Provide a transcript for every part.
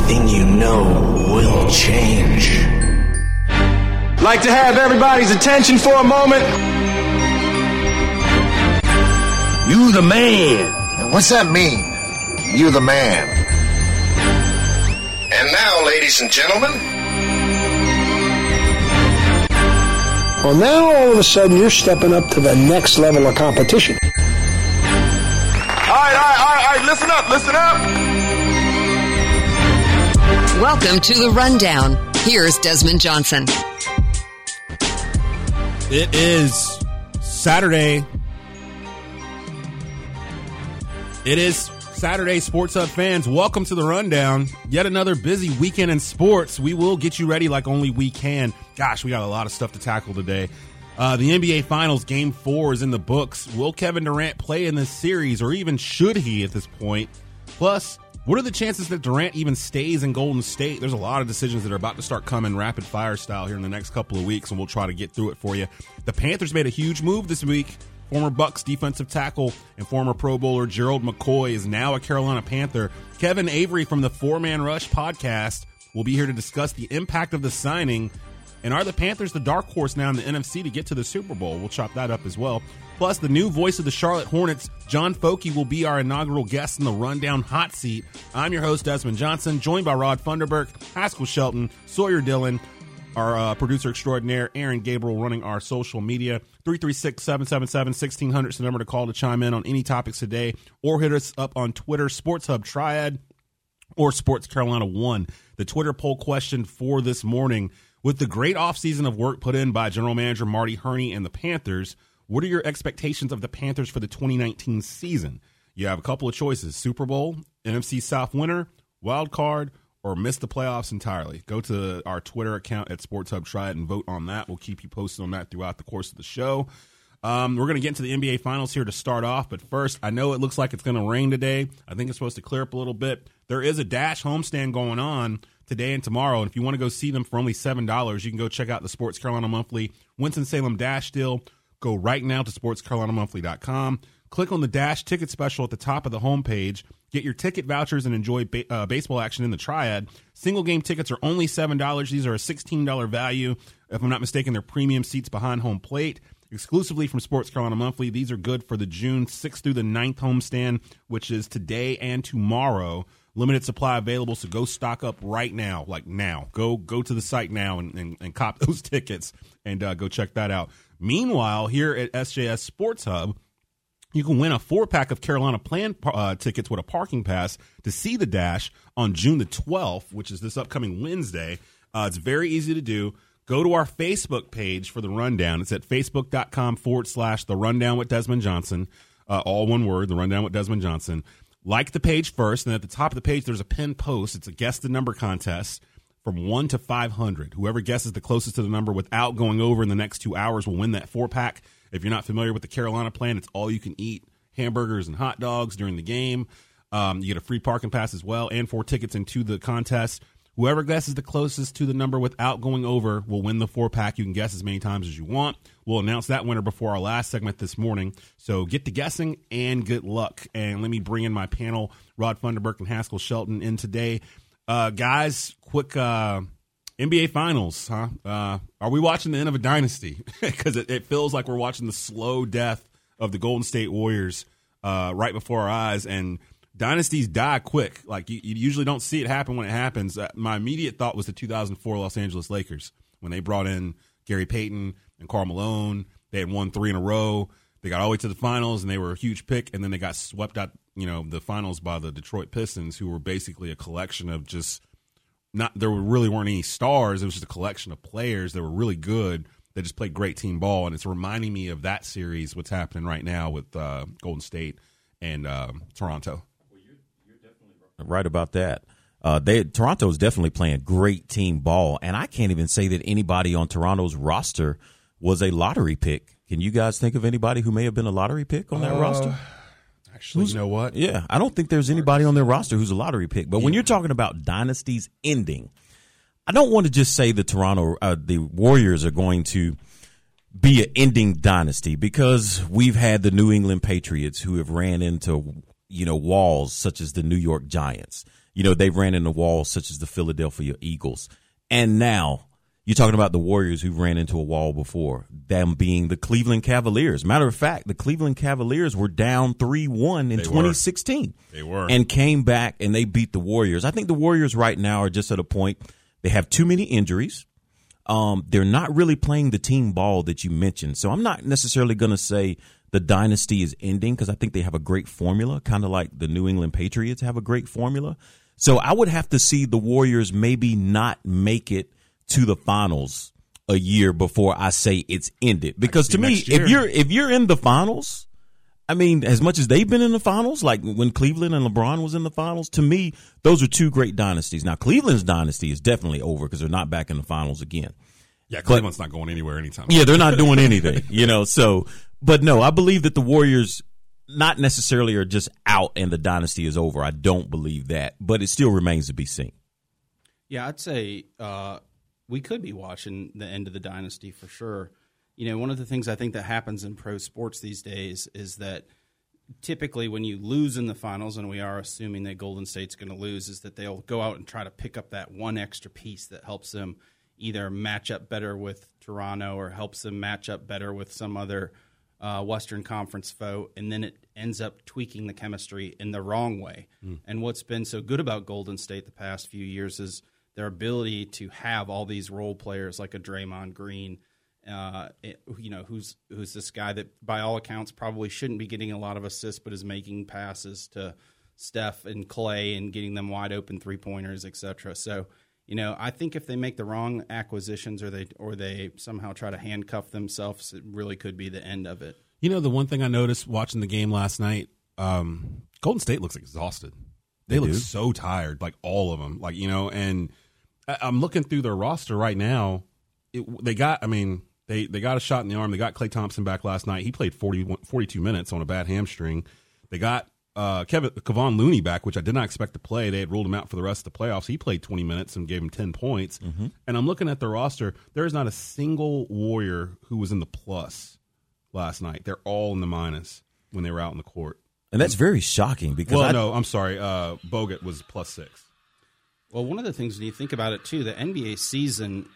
everything you know will change. Like to have everybody's attention for a moment? You the man. What's that mean? You the man. And now, ladies and gentlemen. Well, now all of a sudden you're stepping up to the next level of competition. All right, listen up. Welcome to The Rundown. Here's Desmond Johnson. It is Saturday. Sports Hub fans. Welcome to The Rundown. Yet another busy weekend in sports. We will get you ready like only we can. Gosh, we got a lot of stuff to tackle today. The NBA Finals Game 4 is in the books. Will Kevin Durant play in this series, or even should he at this point? Plus, what are the chances that Durant even stays in Golden State? There's a lot of decisions that are about to start coming rapid fire style here in the next couple of weeks, and we'll try to get through it for you. The Panthers made a huge move this week. Former Bucks defensive tackle and former Pro Bowler Gerald McCoy is now a Carolina Panther. Kevin Avery from the Four Man Rush podcast will be here to discuss the impact of the signing. And are the Panthers the dark horse now in the NFC to get to the Super Bowl? We'll chop that up as well. Plus, the new voice of the Charlotte Hornets, John Foky, will be our inaugural guest in the Rundown Hot Seat. I'm your host, Desmond Johnson, joined by Rod Funderburk, Haskell Shelton, Sawyer Dillon, our producer extraordinaire, Aaron Gabriel, running our social media. 336-777-1600 is the number to call to chime in on any topics today, or hit us up on Twitter, Sports Hub Triad, or Sports Carolina 1. The Twitter poll question for this morning: with the great offseason of work put in by General Manager Marty Hurney and the Panthers, what are your expectations of the Panthers for the 2019 season? You have a couple of choices: Super Bowl, NFC South winner, wild card, or miss the playoffs entirely. Go to our Twitter account at Sports Hub Triad and vote on that. We'll keep you posted on that throughout the course of the show. We're going to get into the NBA Finals here to start off, but first, I know it looks like it's going to rain today. I think it's supposed to clear up a little bit. There is a Dash homestand going on today and tomorrow, and if you want to go see them for only $7, you can go check out the Sports Carolina Monthly Winston-Salem Dash deal. Go right now to sportscarolinamonthly.com. Click on the Dash ticket special at the top of the homepage. Get your ticket vouchers and enjoy baseball action in the Triad. Single game tickets are only $7. These are a $16 value. If I'm not mistaken, they're premium seats behind home plate. Exclusively from Sports Carolina Monthly. These are good for the June 6th through the 9th homestand, which is today and tomorrow. Limited supply available, so go stock up right now, like now. Go to the site now and cop those tickets and go check that out. Meanwhile, here at SJS Sports Hub, you can win a 4-pack of Carolina Plan tickets with a parking pass to see the Dash on June the 12th, which is this upcoming Wednesday. It's very easy to do. Go to our Facebook page for The Rundown. It's at facebook.com/The Rundown with Desmond Johnson. All one word, The Rundown with Desmond Johnson. Like the page first, and at the top of the page, there's a pinned post. It's a guess the number contest from 1 to 500. Whoever guesses the closest to the number without going over in the next 2 hours will win that 4-pack. If you're not familiar with the Carolina Plan, it's all you can eat hamburgers and hot dogs during the game. You get a free parking pass as well and 4 tickets into the contest. Whoever guesses the closest to the number without going over will win the 4-pack. You can guess as many times as you want. We'll announce that winner before our last segment this morning. So get to guessing and good luck. And let me bring in my panel, Rod Funderburk and Haskell Shelton, in today. Guys, quick NBA Finals, huh? Are we watching the end of a dynasty? Because it feels like we're watching the slow death of the Golden State Warriors right before our eyes. And dynasties die quick. Like, you usually don't see it happen when it happens. My immediate thought was the 2004 Los Angeles Lakers when they brought in Gary Payton and Karl Malone. They had won 3 in a row. They got all the way to the finals, and they were a huge pick, and then they got swept out, the finals by the Detroit Pistons, who were basically a collection of just there really weren't any stars. It was just a collection of players that were really good that just played great team ball, and it's reminding me of that series, what's happening right now with Golden State and Toronto. Well, you're definitely right about that. Toronto is definitely playing great team ball, and I can't even say that anybody on Toronto's roster was a lottery pick. Can you guys think of anybody who may have been a lottery pick on that roster? Actually, you know what? Yeah, I don't think there's anybody on their roster who's a lottery pick. But when you're talking about dynasties ending, I don't want to just say the Warriors are going to be an ending dynasty, because we've had the New England Patriots who have ran into walls such as the New York Giants. they ran into walls such as the Philadelphia Eagles. And now you're talking about the Warriors who ran into a wall before, them being the Cleveland Cavaliers. Matter of fact, the Cleveland Cavaliers were down 3-1 in 2016. They were. And came back and they beat the Warriors. I think the Warriors right now are just at a point, they have too many injuries. They're not really playing the team ball that you mentioned. So I'm not necessarily going to say the dynasty is ending because I think they have a great formula, kind of like the New England Patriots have a great formula. So I would have to see the Warriors maybe not make it to the finals a year before I say it's ended. Because to me, if you're in the finals, I mean, as much as they've been in the finals, like when Cleveland and LeBron was in the finals, to me, those are two great dynasties. Now, Cleveland's dynasty is definitely over because they're not back in the finals again. Yeah, Cleveland's not going anywhere anytime. Yeah, they're not doing anything, so, but no, I believe that the Warriors not necessarily are just out and the dynasty is over. I don't believe that, but it still remains to be seen. Yeah, I'd say we could be watching the end of the dynasty for sure. One of the things I think that happens in pro sports these days is that typically when you lose in the finals, and we are assuming that Golden State's going to lose, is that they'll go out and try to pick up that one extra piece that helps them either match up better with Toronto or helps them match up better with some other Western Conference foe, and then it ends up tweaking the chemistry in the wrong way. And what's been so good about Golden State the past few years is their ability to have all these role players like a Draymond Green, who's this guy that by all accounts probably shouldn't be getting a lot of assists, but is making passes to Steph and Clay and getting them wide open 3-pointers, etc. So, I think if they make the wrong acquisitions or they somehow try to handcuff themselves, it really could be the end of it. The one thing I noticed watching the game last night, Golden State looks exhausted. They look so tired, like all of them, and I'm looking through their roster right now. They got a shot in the arm. They got Klay Thompson back last night. He played 42 minutes on a bad hamstring. They got Kevon Looney back, which I did not expect to play. They had ruled him out for the rest of the playoffs. He played 20 minutes and gave him 10 points. Mm-hmm. And I'm looking at the roster. There is not a single Warrior who was in the plus last night. They're all in the minus when they were out in the court. And that's very shocking because I'm sorry. Bogut was +6. Well, one of the things when you think about it, too, the NBA season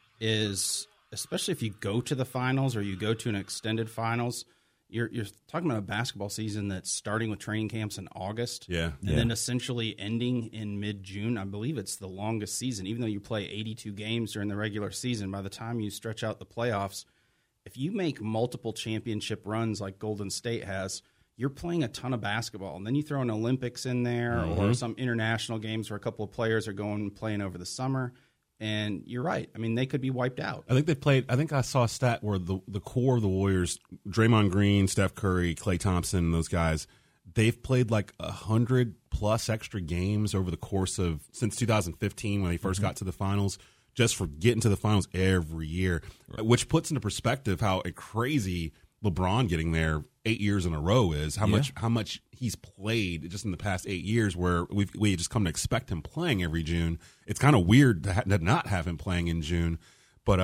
is, especially if you go to the finals or you go to an extended finals, you're talking about a basketball season that's starting with training camps in August. Yeah. And then essentially ending in mid-June. I believe it's the longest season. Even though you play 82 games during the regular season, by the time you stretch out the playoffs, if you make multiple championship runs like Golden State has, you're playing a ton of basketball. And then you throw an Olympics in there or some international games where a couple of players are going and playing over the summer. And you're right. I mean, they could be wiped out. I think I saw a stat where the core of the Warriors, Draymond Green, Steph Curry, Klay Thompson, those guys, they've played like 100+ extra games over the course of since 2015 when they first got to the finals, just for getting to the finals every year, which puts into perspective how crazy LeBron getting there 8 years in a row is, how much he's played just in the past 8 years, where we just come to expect him playing every June. It's kind of weird to not have him playing in June. But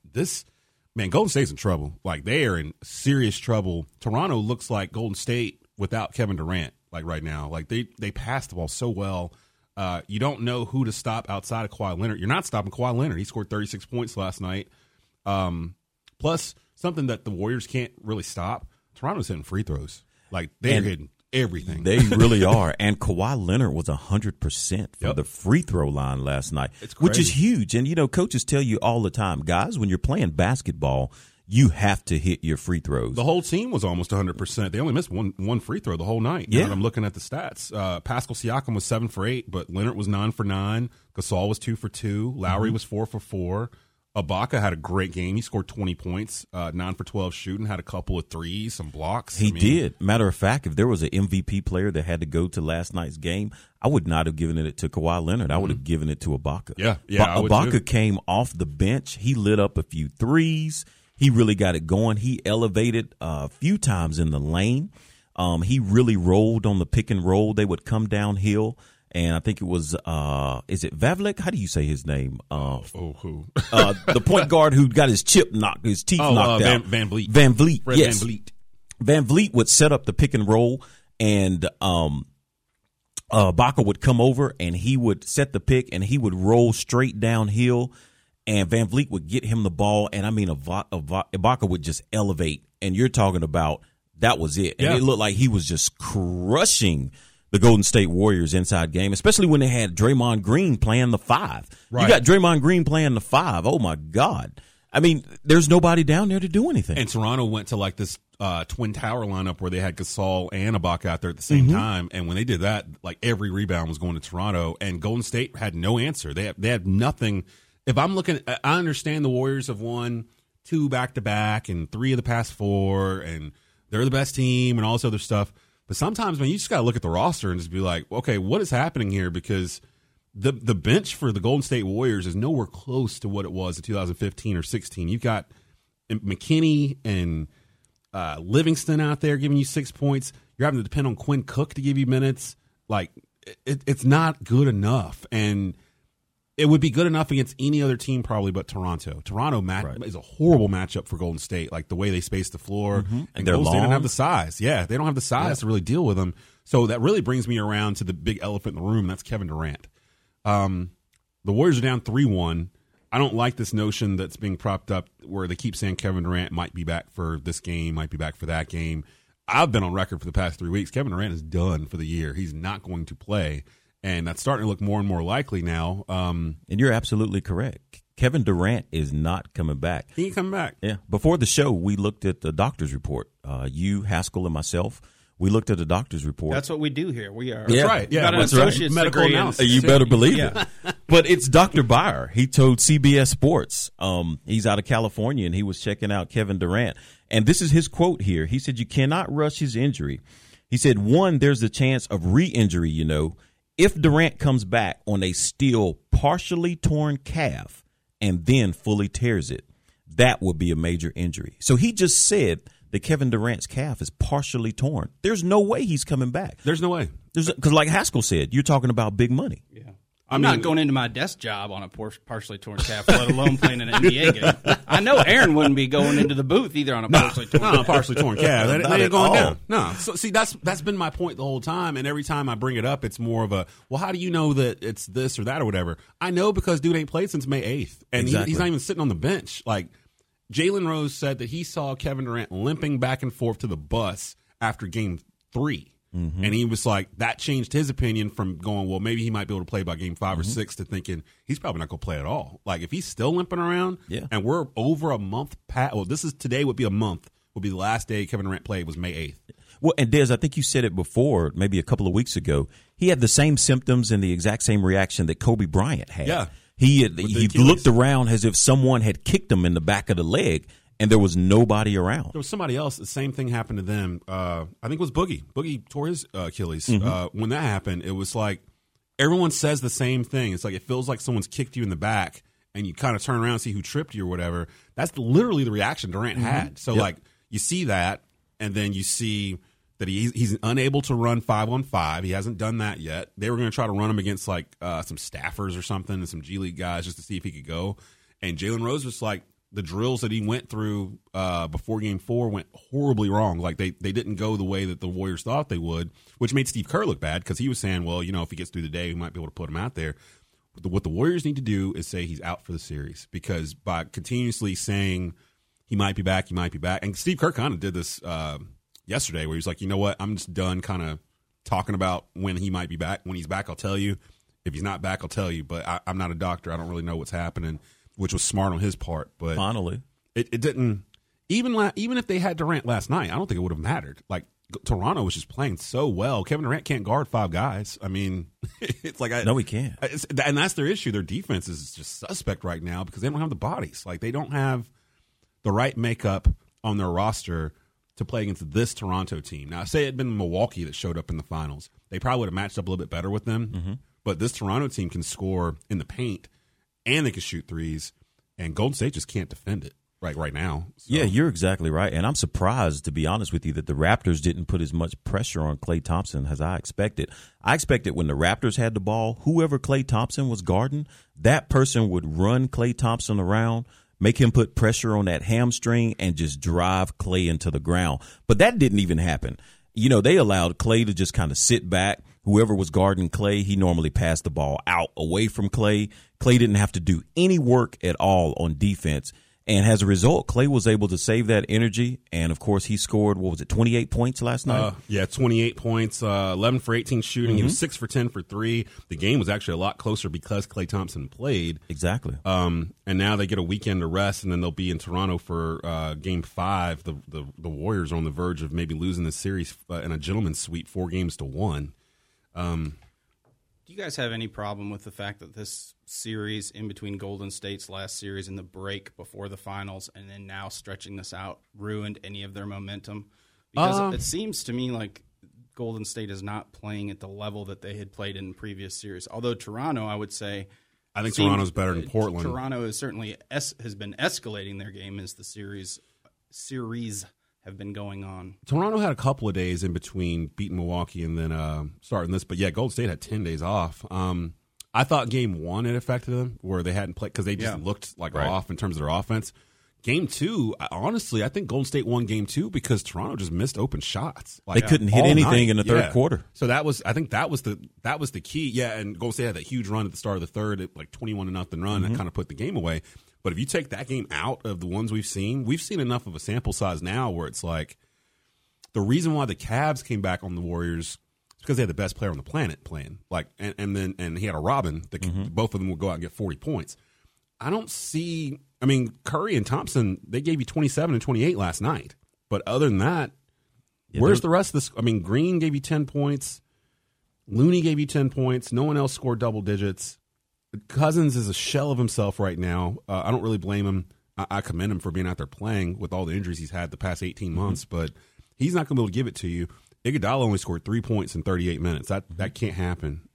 Golden State's in trouble. Like, they are in serious trouble. Toronto looks like Golden State without Kevin Durant, like right now. Like, they pass the ball so well. You don't know who to stop outside of Kawhi Leonard. You're not stopping Kawhi Leonard. He scored 36 points last night. Plus, something that the Warriors can't really stop, Toronto's hitting free throws. Like, they're hitting everything. They really are. And Kawhi Leonard was 100% for the free throw line last night, which is huge. And, coaches tell you all the time, guys, when you're playing basketball, you have to hit your free throws. The whole team was almost 100%. They only missed one free throw the whole night. Yeah. I'm looking at the stats. Pascal Siakam was 7 for 8, but Leonard was 9 for 9. Gasol was 2 for 2. Lowry was 4 for 4. Ibaka had a great game. He scored 20 points, 9 for 12 shooting, had a couple of threes, some blocks. He did. Matter of fact, if there was an MVP player that had to go to last night's game, I would not have given it to Kawhi Leonard. I would have given it to Ibaka. Yeah, Ibaka came off the bench. He lit up a few threes. He really got it going. He elevated a few times in the lane. He really rolled on the pick and roll. They would come downhill. And I think it was, is it Vavlik? How do you say his name? Who? The point guard who got his teeth knocked out. Van Vliet. Van Vliet, yes. Van Vliet. Van Vliet would set up the pick and roll, and Ibaka would come over and he would set the pick and he would roll straight downhill, and Van Vliet would get him the ball. And I mean, Ibaka would just elevate, and you're talking about that was it. And it looked like he was just crushing the Golden State Warriors inside game, especially when they had Draymond Green playing the 5. Right. You got Draymond Green playing the 5. Oh, my God. I mean, there's nobody down there to do anything. And Toronto went to like this twin tower lineup where they had Gasol and Ibaka out there at the same time. And when they did that, like every rebound was going to Toronto, and Golden State had no answer. They had nothing. If I'm looking, I understand the Warriors have won 2 back-to-back and 3 of the past 4, and they're the best team and all this other stuff. But sometimes, man, you just got to look at the roster and just be like, okay, what is happening here? Because the bench for the Golden State Warriors is nowhere close to what it was in 2015 or 16. You've got McKinney and Livingston out there giving you 6 points. You're having to depend on Quinn Cook to give you minutes. Like, it's not good enough. And it would be good enough against any other team probably but Toronto. Toronto is a horrible matchup for Golden State, like the way they space the floor. And they're Golden State long. don't have the size. Yeah, they don't have the size to really deal with them. So that really brings me around to the big elephant in the room, and that's Kevin Durant. The Warriors are down 3-1. I don't like this notion that's being propped up where they keep saying Kevin Durant might be back for this game, might be back for that game. I've been on record for the past 3 weeks. Kevin Durant is done for the year. He's not going to play. And that's starting to look more and more likely now. And you're absolutely correct. Kevin Durant is not coming back. He ain't coming back. Yeah. Before the show, we looked at the doctor's report. You, Haskell, and myself, we looked at the doctor's report. That's what we do here. We are. Yeah. Right. Yeah, got an that's right. associate's Medical degree in- analysis. You better believe it. But it's Dr. Byer. He told CBS Sports. He's out of California, and he was checking out Kevin Durant. And this is his quote here. He said, "You cannot rush his injury." He said, "One, there's a chance of re-injury, you know. If Durant comes back on a still partially torn calf and then fully tears it, that would be a major injury." So he just said that Kevin Durant's calf is partially torn. There's no way he's coming back. There's no way. Because like Haskell said, you're talking about big money. Yeah. I'm not going into my desk job on a partially torn calf, let alone playing an NBA game. I know Aaron wouldn't be going into the booth either on a partially torn calf. No, partially torn calf. That Not ain't at going all. down. No. So see, that's been my point the whole time. And every time I bring it up, it's more of a, well, how do you know that it's this or that or whatever? I know because dude ain't played since May 8th, and Exactly. he's not even sitting on the bench. Like Jalen Rose said that he saw Kevin Durant limping back and forth to the bus after Game 3. And he was like, that changed his opinion from going, well, maybe he might be able to play by Game 5 or 6 to thinking he's probably not going to play at all. Like, if he's still limping around and we're over a month past, well, today would be a month, would be the last day Kevin Durant played was May 8th. Well, and Des, I think you said it before, maybe a couple of weeks ago. He had the same symptoms and the exact same reaction that Kobe Bryant had. Yeah. He Achilles. looked around as if someone had kicked him in the back of the leg, and there was nobody around. There was somebody else. The same thing happened to them. I think it was Boogie. Boogie tore his Achilles. When that happened, it was like everyone says the same thing. It's like it feels like someone's kicked you in the back, and you kind of turn around and see who tripped you or whatever. That's literally the reaction Durant had. So, like, you see that, and then you see that he's unable to run 5-on-5. He hasn't done that yet. They were going to try to run him against, like, some staffers or something and some G League guys just to see if he could go. And Jalen Rose was like, the drills that he went through before Game 4 went horribly wrong. Like, they didn't go the way that the Warriors thought they would, which made Steve Kerr look bad because he was saying, well, you know, if he gets through the day, we might be able to put him out there. What the Warriors need to do is say he's out for the series, because by continuously saying he might be back, and Steve Kerr kind of did this yesterday where he was like, you know what, I'm just done kind of talking about when he might be back. When he's back, I'll tell you. If he's not back, I'll tell you. But I'm not a doctor. I don't really know what's happening, which was smart on his part. But Finally. it didn't. Even if they had Durant last night, I don't think it would have mattered. Like, Toronto was just playing so well. Kevin Durant can't guard 5 guys. I mean, it's like No, he can't. And that's their issue. Their defense is just suspect right now because they don't have the bodies. Like, they don't have the right makeup on their roster to play against this Toronto team. Now, say it had been Milwaukee that showed up in the finals, they probably would have matched up a little bit better with them. But this Toronto team can score in the paint, and they can shoot threes, and Golden State just can't defend it right now. So. Yeah, you're exactly right. And I'm surprised, to be honest with you, that the Raptors didn't put as much pressure on Klay Thompson as I expected. I expected when the Raptors had the ball, whoever Klay Thompson was guarding, that person would run Klay Thompson around, make him put pressure on that hamstring, and just drive Klay into the ground. But that didn't even happen. You know, they allowed Klay to just kind of sit back. whoever was guarding Klay, he normally passed the ball out away from Klay. Klay didn't have to do any work at all on defense. And as a result, Klay was able to save that energy. And, of course, he scored, 28 points last night? 28 points, 11 for 18 shooting. He was 6 for 10 for 3. The game was actually a lot closer because Klay Thompson played. Exactly. And now they get a weekend to rest, and then they'll be in Toronto for Game 5. The Warriors are on the verge of maybe losing this series in a gentleman's sweep, 4-1. Do you guys have any problem with the fact that this series in between Golden State's last series and the break before the finals and then now stretching this out ruined any of their momentum? Because it seems to me like Golden State is not playing at the level that they had played in previous series. Although Toronto, I would say, I think Toronto's better than Portland. Toronto is certainly has been escalating their game as the series have been going on. Toronto had a couple of days in between beating Milwaukee and then starting this, but yeah, Golden State had 10 days off. I thought Game 1 it affected them, where they hadn't played because they just looked like off in terms of their offense. Game 2, honestly, I think Golden State won Game 2 because Toronto just missed open shots. They couldn't hit anything in the third quarter. So I think that was the key. Yeah, and Golden State had that huge run at the start of the third, like 21-0 run that kind of put the game away. But if you take that game out of the ones we've seen enough of a sample size now where it's like the reason why the Cavs came back on the Warriors is because they had the best player on the planet playing. Like, and he had a Robin that both of them would go out and get 40 points. I don't see. I mean, Curry and Thompson, they gave you 27 and 28 last night. But other than that, where's the rest of this? I mean, Green gave you 10 points. Looney gave you 10 points. No one else scored double digits. Cousins is a shell of himself right now. I don't really blame him. I commend him for being out there playing with all the injuries he's had the past 18 months, but he's not going to be able to give it to you. Iguodala only scored 3 points in 38 minutes. That can't happen.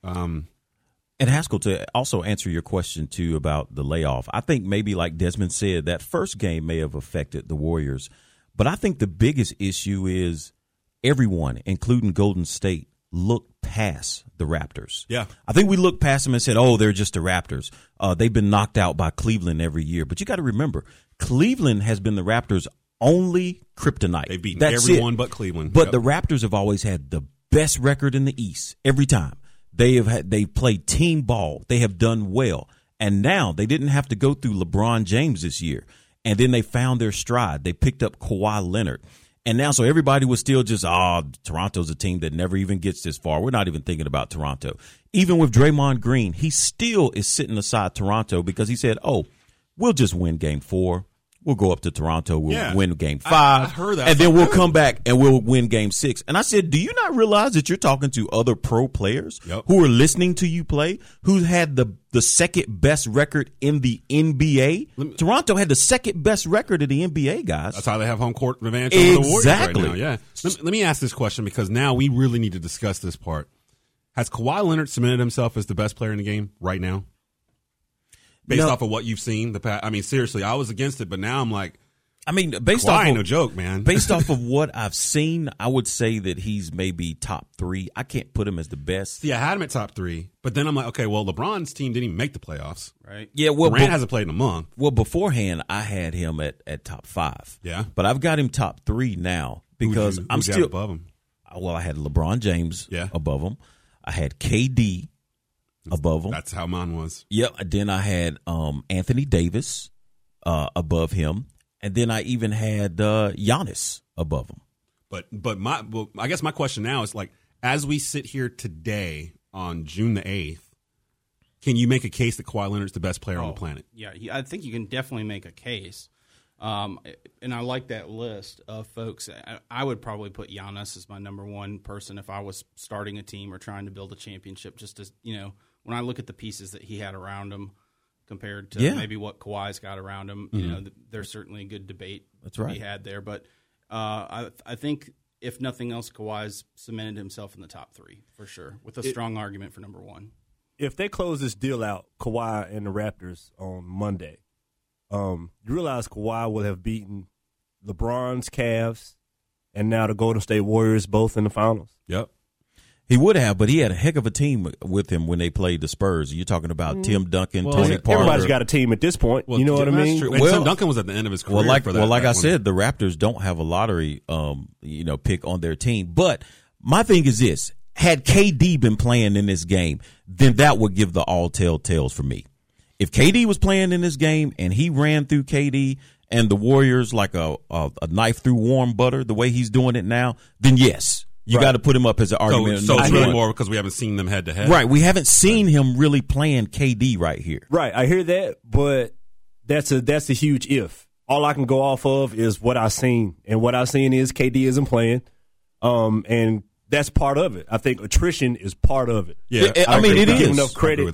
And Haskell, to also answer your question, too, about the layoff, I think maybe like Desmond said, that first game may have affected the Warriors. But I think the biggest issue is everyone, including Golden State, looked past the Raptors. Yeah. I think we looked past them and said, oh, they're just the Raptors. They've been knocked out by Cleveland every year. But you got to remember, Cleveland has been the Raptors' only kryptonite. They've beaten everyone but Cleveland. But the Raptors have always had the best record in the East every time. They've played team ball. They have done well. And now they didn't have to go through LeBron James this year. And then they found their stride. They picked up Kawhi Leonard. And now, so everybody was still just, Toronto's a team that never even gets this far. We're not even thinking about Toronto. Even with Draymond Green, he still is sitting aside Toronto because he said, we'll just win Game 4. We'll go up to Toronto. We'll win Game 5. I heard that. And then we'll come back and we'll win Game 6. And I said, do you not realize that you're talking to other pro players who are listening to you play, who had the second best record in the NBA? Toronto had the second best record in the NBA, guys. That's how they have home court advantage over the Warriors right now. Yeah. Let me ask this question because now we really need to discuss this part. Has Kawhi Leonard cemented himself as the best player in the game right now? Based off of what you've seen, seriously, I was against it, but now I'm like, based off no joke, man. Based off of what I've seen, I would say that he's maybe top 3. I can't put him as the best. See, I had him at top 3, but then I'm like, okay, well, LeBron's team didn't even make the playoffs, right? Yeah, well, Durant hasn't played in a month. Well, beforehand, I had him at top 5. Yeah, but I've got him top 3 now because I'm still above him. Well, I had LeBron James above him. I had KD above him. That's how mine was. Yep. Then I had Anthony Davis above him, and then I even had Giannis above him. But I guess my question now is like, as we sit here today on June the 8th, can you make a case that Kawhi Leonard's the best player on the planet? Yeah, I think you can definitely make a case. And I like that list of folks. I would probably put Giannis as my number one person if I was starting a team or trying to build a championship. Just as when I look at the pieces that he had around him compared to maybe what Kawhi's got around him, there's certainly a good debate to be had there. But I think if nothing else, Kawhi's cemented himself in the top 3 for sure, with a strong argument for number 1. If they close this deal out, Kawhi and the Raptors on Monday, you realize Kawhi will have beaten LeBron's Cavs and now the Golden State Warriors both in the finals. Yep. He would have, but he had a heck of a team with him when they played the Spurs. You're talking about Tim Duncan, Tony Parker. Everybody's got a team at this point. You know what I mean? True. Well, Tim Duncan was at the end of his career. Like I said, the Raptors don't have a lottery, pick on their team. But my thing is this: had KD been playing in this game, then that would give the all telltales for me. If KD was playing in this game and he ran through KD and the Warriors like a knife through warm butter, the way he's doing it now, then yes, you got to put him up as an argument. So it's really more because we haven't seen them head to head. Right. We haven't seen him really playing KD right here. Right. I hear that, but that's a huge if. All I can go off of is what I've seen. And what I've seen is KD isn't playing. And that's part of it. I think attrition is part of it. Yeah. I mean, it is. Give enough credit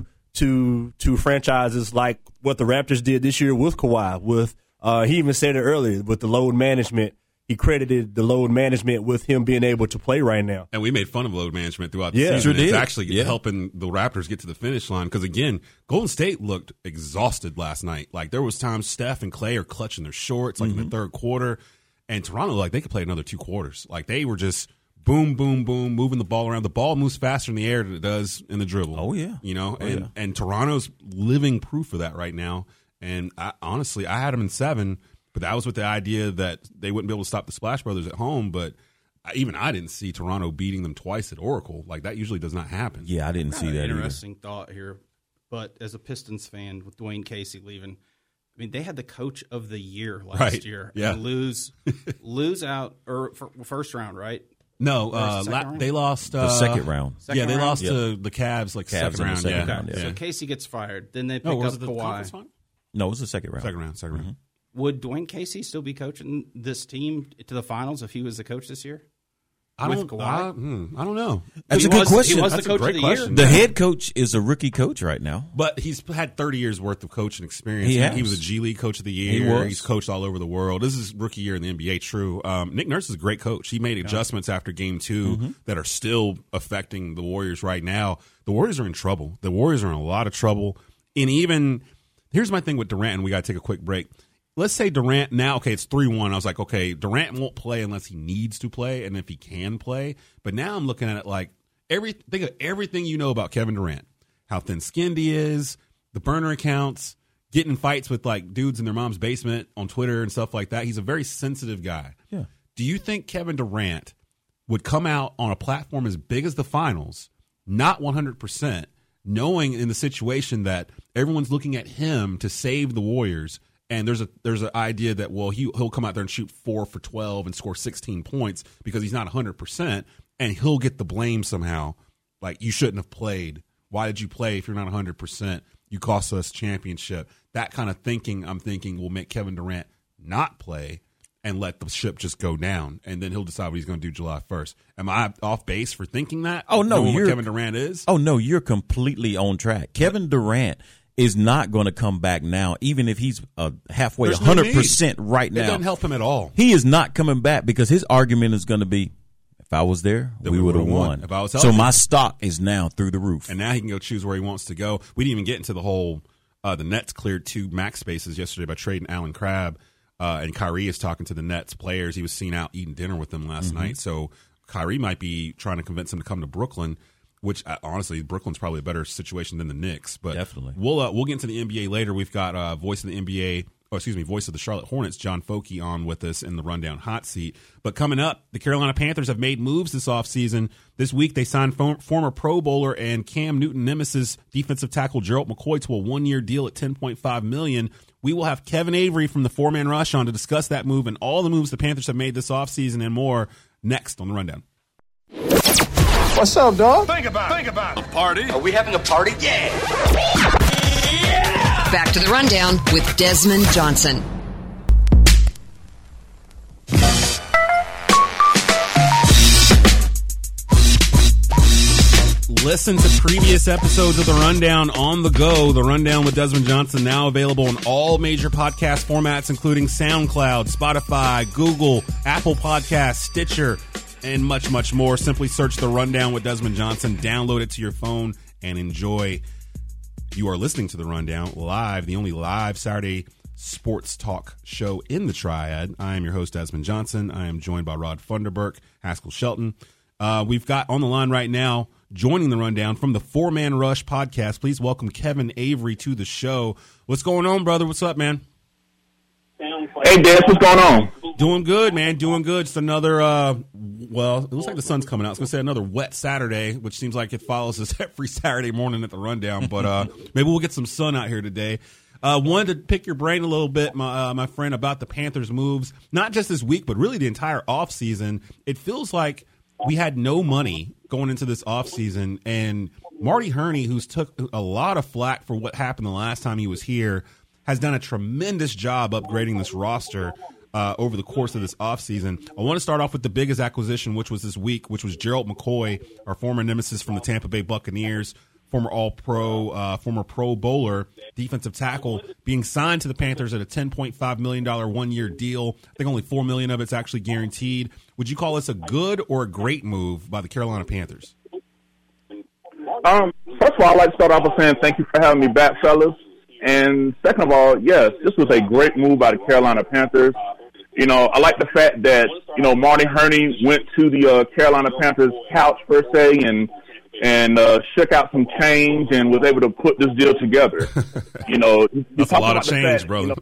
to franchises like what the Raptors did this year with Kawhi. With he even said it earlier with the load management. He credited the load management with him being able to play right now. And we made fun of load management throughout the season. Sure did. It's actually helping the Raptors get to the finish line because, again, Golden State looked exhausted last night. Like, there was times Steph and Clay are clutching their shorts, like in the third quarter. And Toronto, like, they could play another 2 quarters. Like, they were just boom, boom, boom, moving the ball around. The ball moves faster in the air than it does in the dribble. Oh, yeah. You know, and Toronto's living proof of that right now. And honestly, I had them in 7. But that was with the idea that they wouldn't be able to stop the Splash Brothers at home. But even I didn't see Toronto beating them twice at Oracle. Like, that usually does not happen. Yeah, I didn't see that Interesting thought here. But as a Pistons fan, with Dwayne Casey leaving, I mean, they had the coach of the year last year. Yeah. And lose out or first round, right? No, they lost the second round. They lost to the Cavs second round. Second round. So Casey gets fired. Then they pick up Kawhi. No, it was the second round. Second round. Mm-hmm. Would Dwayne Casey still be coaching this team to the finals if he was the coach this year? I don't know. That's a good question. He was That's the coach a great of the question. year. The head coach is a rookie coach right now. But he's had 30 years worth of coaching experience. He was a G League coach of the year. He was. He's coached all over the world. This is rookie year in the NBA, true. Nick Nurse is a great coach. He made adjustments after game 2 that are still affecting the Warriors right now. The Warriors are in trouble. The Warriors are in a lot of trouble. And even, here's my thing with Durant, and we got to take a quick break. Let's say Durant now, okay, it's 3-1. I was like, okay, Durant won't play unless he needs to play and if he can play. But now I'm looking at it like, think of everything you know about Kevin Durant, how thin-skinned he is, the burner accounts, getting fights with like dudes in their mom's basement on Twitter and stuff like that. He's a very sensitive guy. Yeah. Do you think Kevin Durant would come out on a platform as big as the finals, not 100%, knowing in the situation that everyone's looking at him to save the Warriors? And there's an idea that, well, he'll come out there and shoot 4 for 12 and score 16 points because he's not 100%, and he'll get the blame somehow. Like, you shouldn't have played. Why did you play if you're not 100%? You cost us championship. That kind of thinking, I'm thinking, will make Kevin Durant not play and let the ship just go down, and then he'll decide what he's going to do July 1st. Am I off base for thinking that? Oh, no. Knowing what Kevin Durant is? Oh, no, you're completely on track. Kevin Durant is not going to come back now, even if he's halfway, 100% right now. It doesn't help him at all. He is not coming back because his argument is going to be, if I was there, we would have won. If I was so my stock is now through the roof. And now he can go choose where he wants to go. We didn't even get into the whole the Nets cleared 2 max spaces yesterday by trading Alan Crabb. And Kyrie is talking to the Nets players. He was seen out eating dinner with them last night. So Kyrie might be trying to convince him to come to Brooklyn. Which, honestly, Brooklyn's probably a better situation than the Knicks. But definitely, we'll get into the NBA later. We've got voice of the Charlotte Hornets, John Foke, on with us in the Rundown Hot Seat. But coming up, the Carolina Panthers have made moves this offseason. This week, they signed former Pro Bowler and Cam Newton nemesis defensive tackle Gerald McCoy to a 1-year deal at $10.5 million. We will have Kevin Avery from the 4-Man Rush on to discuss that move and all the moves the Panthers have made this offseason and more next on the Rundown. What's up, dog? Think about it. A party? Are we having a party? Yeah! Back to the Rundown with Desmond Johnson. Listen to previous episodes of The Rundown on the go. The Rundown with Desmond Johnson now available in all major podcast formats, including SoundCloud, Spotify, Google, Apple Podcasts, Stitcher, and much, much more. Simply search The Rundown with Desmond Johnson, download it to your phone, and enjoy. You are listening to The Rundown live, the only live Saturday sports talk show in the Triad. I am your host, Desmond Johnson. I am joined by Rod Funderburk, Haskell Shelton. We've got on the line right now, joining The Rundown from the 4-Man Rush podcast. Please welcome Kevin Avery to the show. What's going on, brother? What's up, man? Hey, Des, what's going on? Doing good, man. Doing good. Just another, well, it looks like the sun's coming out. I was going to say another wet Saturday, which seems like it follows us every Saturday morning at the Rundown. But maybe we'll get some sun out here today. Wanted to pick your brain a little bit, my friend, about the Panthers' moves, not just this week, but really the entire offseason. It feels like we had no money going into this offseason, and Marty Hurney, who's took a lot of flack for what happened the last time he was here, has done a tremendous job upgrading this roster over the course of this offseason. I want to start off with the biggest acquisition, which was this week, which was Gerald McCoy, our former nemesis from the Tampa Bay Buccaneers, former All-Pro, former Pro Bowler, defensive tackle, being signed to the Panthers at a $10.5 million one-year deal. I think only $4 million of it's actually guaranteed. Would you call this a good or a great move by the Carolina Panthers? First of all, I'd like to start off by saying thank you for having me back, fellas. And second of all, yes, this was a great move by the Carolina Panthers. You know, I like the fact that, you know, Marty Hurney went to the Carolina Panthers couch, per se, and shook out some change and was able to put this deal together. You know, that's a lot of change, bro. You know,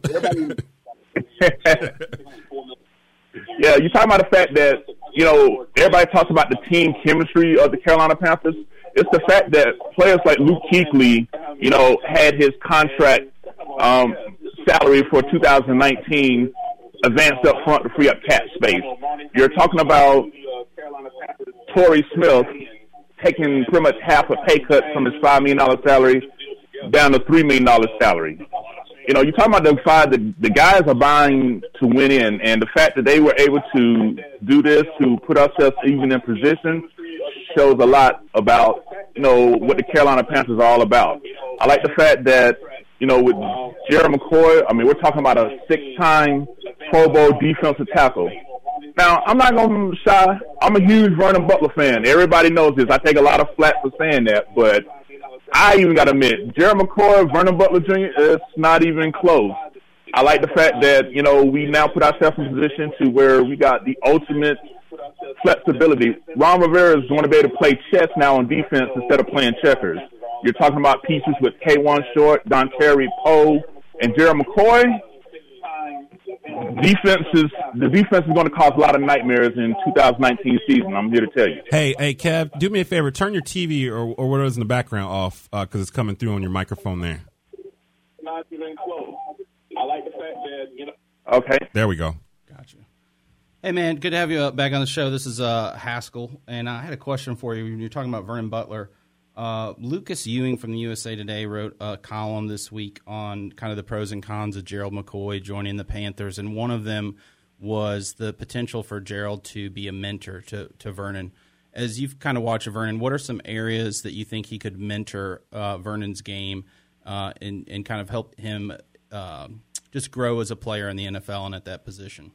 yeah, you're talking about the fact that, you know, everybody talks about the team chemistry of the Carolina Panthers. It's the fact that players like Luke Kuechly, you know, had his contract salary for 2019 advanced up front to free up cap space. You're talking about Torrey Smith taking pretty much half a pay cut from his $5 million salary down to $3 million salary. You know, you're talking about the fact that the guys are buying to win in, and the fact that they were able to do this, to put ourselves even in position, shows a lot about, you know, what the Carolina Panthers are all about. I like the fact that, you know, with Gerald McCoy, I mean, we're talking about a 6-time Pro Bowl defensive tackle. Now, I'm not going to shy. I'm a huge Vernon Butler fan. Everybody knows this. I take a lot of flack for saying that, but I even got to admit, Gerald McCoy, Vernon Butler Jr., it's not even close. I like the fact that, you know, we now put ourselves in a position to where we got the ultimate flexibility. Ron Rivera is going to be able to play chess now on defense instead of playing checkers. You're talking about pieces with K1 Short, Dontari Poe, and Gerald McCoy. The defense is going to cause a lot of nightmares in 2019 season. I'm here to tell you. Hey, Kev, do me a favor. Turn your TV or whatever is in the background off because it's coming through on your microphone there. Not even close. I like the fact that, you know. Okay. There we go. Gotcha. Hey, man, good to have you back on the show. This is Haskell, and I had a question for you. When you're talking about Vernon Butler, Lucas Ewing from the USA Today wrote a column this week on kind of the pros and cons of Gerald McCoy joining the Panthers, and one of them was the potential for Gerald to be a mentor to Vernon. As you've kind of watched Vernon, what are some areas that you think he could mentor Vernon's game and kind of help him just grow as a player in the NFL and at that position?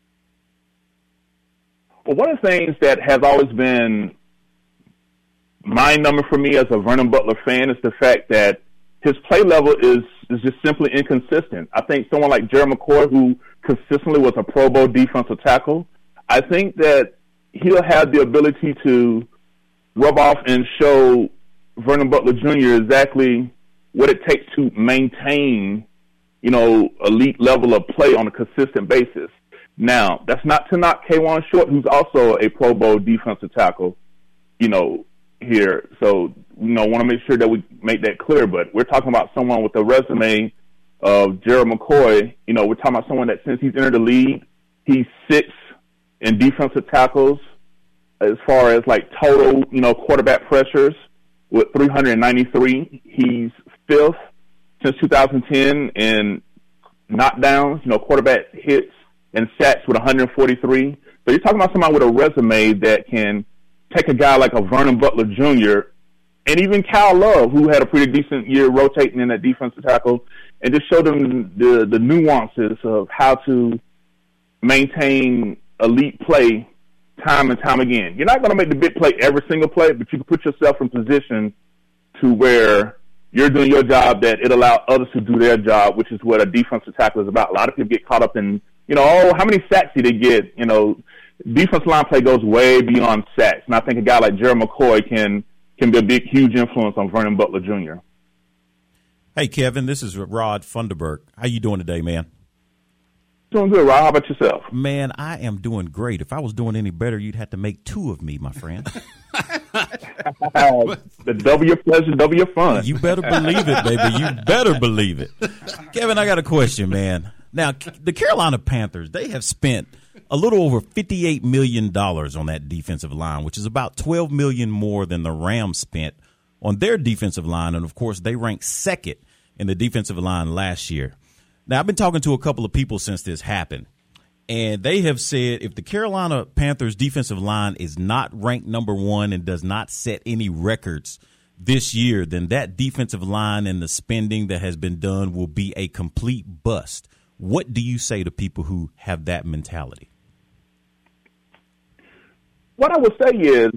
Well, one of the things that has always been my number for me as a Vernon Butler fan is the fact that his play level is just simply inconsistent. I think someone like Gerald McCoy, who consistently was a Pro Bowl defensive tackle, I think that he'll have the ability to rub off and show Vernon Butler Jr. exactly what it takes to maintain, you know, elite level of play on a consistent basis. Now, that's not to knock K1 Short, who's also a Pro Bowl defensive tackle, you know, here. So, you know, want to make sure that we make that clear. But we're talking about someone with a resume of Gerald McCoy. You know, we're talking about someone that since he's entered the league, he's 6th in defensive tackles as far as like total, you know, quarterback pressures with 393. He's 5th since 2010 in knockdowns, you know, quarterback hits and sacks with 143. So you're talking about somebody with a resume that can take a guy like a Vernon Butler Jr. and even Kyle Love, who had a pretty decent year rotating in that defensive tackle, and just show them the nuances of how to maintain elite play time and time again. You're not going to make the big play every single play, but you can put yourself in position to where you're doing your job, that it allows others to do their job, which is what a defensive tackle is about. A lot of people get caught up in, you know, oh, how many sacks did they get? You know, defensive line play goes way beyond sacks. And I think a guy like Gerald McCoy can be a big, huge influence on Vernon Butler Jr. Hey, Kevin, this is Rod Funderburk. How you doing today, man? Doing good, Rob. How about yourself? Man, I am doing great. If I was doing any better, you'd have to make two of me, my friend. The double your pleasure, double your fun. You better believe it, baby. You better believe it. Kevin, I got a question, man. Now, the Carolina Panthers, they have spent a little over $58 million on that defensive line, which is about $12 million more than the Rams spent on their defensive line. And, of course, they ranked second in the defensive line last year. Now, I've been talking to a couple of people since this happened, and they have said if the Carolina Panthers defensive line is not ranked number one and does not set any records this year, then that defensive line and the spending that has been done will be a complete bust. What do you say to people who have that mentality? What I would say is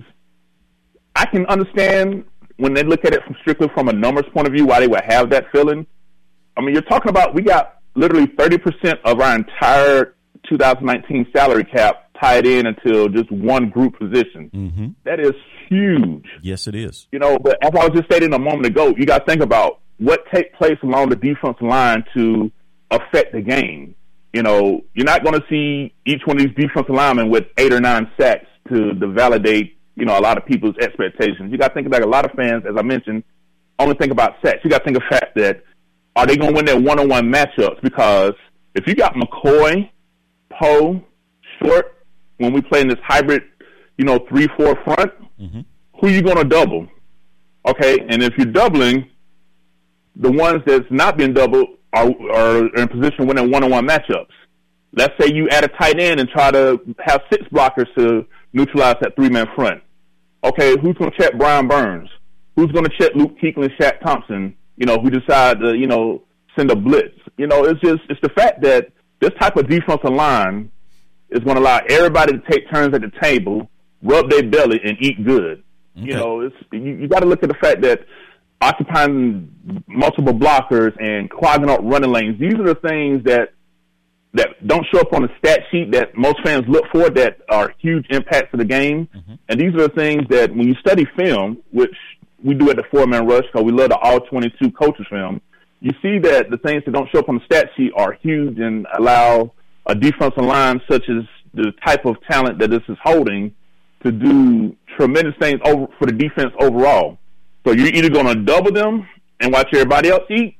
I can understand when they look at it strictly from a numbers point of view why they would have that feeling. I mean, you're talking about we got literally 30% of our entire 2019 salary cap tied in until just one group position. Mm-hmm. That is huge. Yes, it is. You know, but as I was just stating a moment ago, you got to think about what takes place along the defensive line to affect the game. You know, you're not going to see each one of these defensive linemen with 8 or 9 sacks to validate, you know, a lot of people's expectations. You got to think about a lot of fans, as I mentioned, only think about sacks. You got to think of the fact that are they going to win their one-on-one matchups? Because if you got McCoy, Poe, Short, when we play in this hybrid, you know, 3-4 front, mm-hmm. who are you going to double? Okay, and if you're doubling, the ones that's not being doubled are in position to win in one-on-one matchups. Let's say you add a tight end and try to have 6 blockers to neutralize that 3-man front. Okay, who's going to check Brian Burns? Who's going to check Luke Kuechly and Shaq Thompson? You know, who decide to, you know, send a blitz. You know, it's the fact that this type of defensive line is going to allow everybody to take turns at the table, rub their belly, and eat good. Okay. You know, you got to look at the fact that occupying multiple blockers and clogging up running lanes, these are the things that don't show up on the stat sheet that most fans look for that are huge impacts to the game. Mm-hmm. And these are the things that when you study film, which we do at the 4-Man Rush because we love the all-22 coaches film, you see that the things that don't show up on the stat sheet are huge and allow a defensive line such as the type of talent that this is holding to do tremendous things for the defense overall. So you're either going to double them and watch everybody else eat,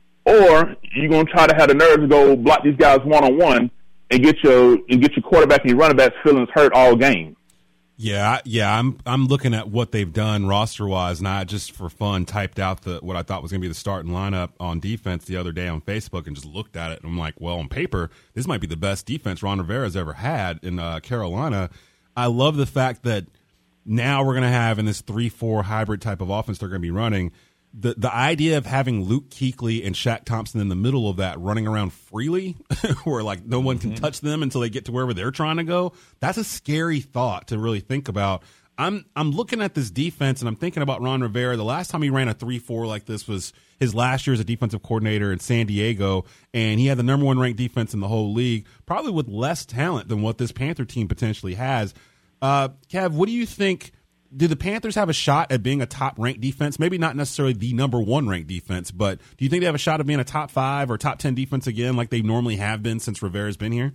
or you're going to try to have the nerve to go block these guys one-on-one and get your quarterback and your running back's feelings hurt all game. Yeah. I'm looking at what they've done roster-wise, and I just for fun typed out what I thought was going to be the starting lineup on defense the other day on Facebook and just looked at it, and I'm like, well, on paper, this might be the best defense Ron Rivera's ever had in Carolina. I love the fact that now we're going to have in this 3-4 hybrid type of offense they're going to be running, the idea of having Luke Kuechly and Shaq Thompson in the middle of that running around freely where like no one can touch them until they get to wherever they're trying to go, that's a scary thought to really think about. I'm looking at this defense and I'm thinking about Ron Rivera. The last time he ran a 3-4 like this was his last year as a defensive coordinator in San Diego, and he had the number 1 ranked defense in the whole league, probably with less talent than what this Panther team potentially has. Kev, what do you think? Do the Panthers have a shot at being a top-ranked defense? Maybe not necessarily the number 1 ranked defense, but do you think they have a shot of being a top 5 or top 10 defense again like they normally have been since Rivera's been here?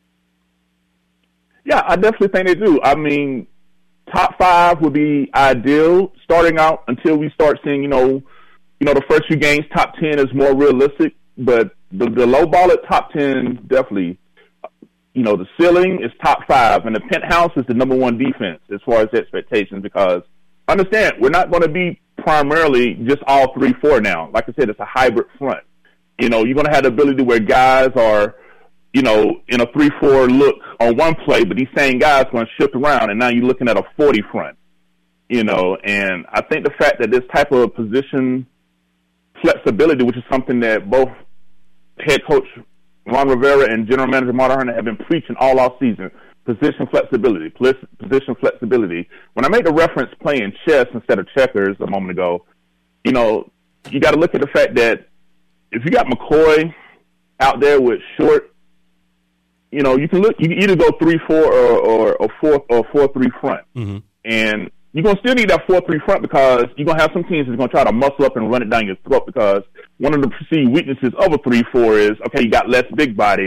Yeah, I definitely think they do. I mean, top 5 would be ideal starting out until we start seeing, you know, the first few games, top 10 is more realistic, but the low ball at top 10 definitely. You know, the ceiling is top 5, and the penthouse is the number 1 defense as far as expectations, because understand, we're not going to be primarily just all 3-4 now. Like I said, it's a hybrid front. You know, you're going to have the ability where guys are, you know, in a 3-4 look on one play, but these same guys are going to shift around, and now you're looking at a 40 front. You know, and I think the fact that this type of position flexibility, which is something that both head coach Ron Rivera and general manager Martin Hurnett have been preaching all off season. Position flexibility. When I made the reference playing chess instead of checkers a moment ago, you know, you got to look at the fact that if you got McCoy out there with Short, you know, you can either go 3-4 or 4-3 front. Mm-hmm. And you're going to still need that 4-3 front because you're going to have some teams that's going to try to muscle up and run it down your throat, because one of the perceived weaknesses of a 3-4 is, okay, you got less big bodies,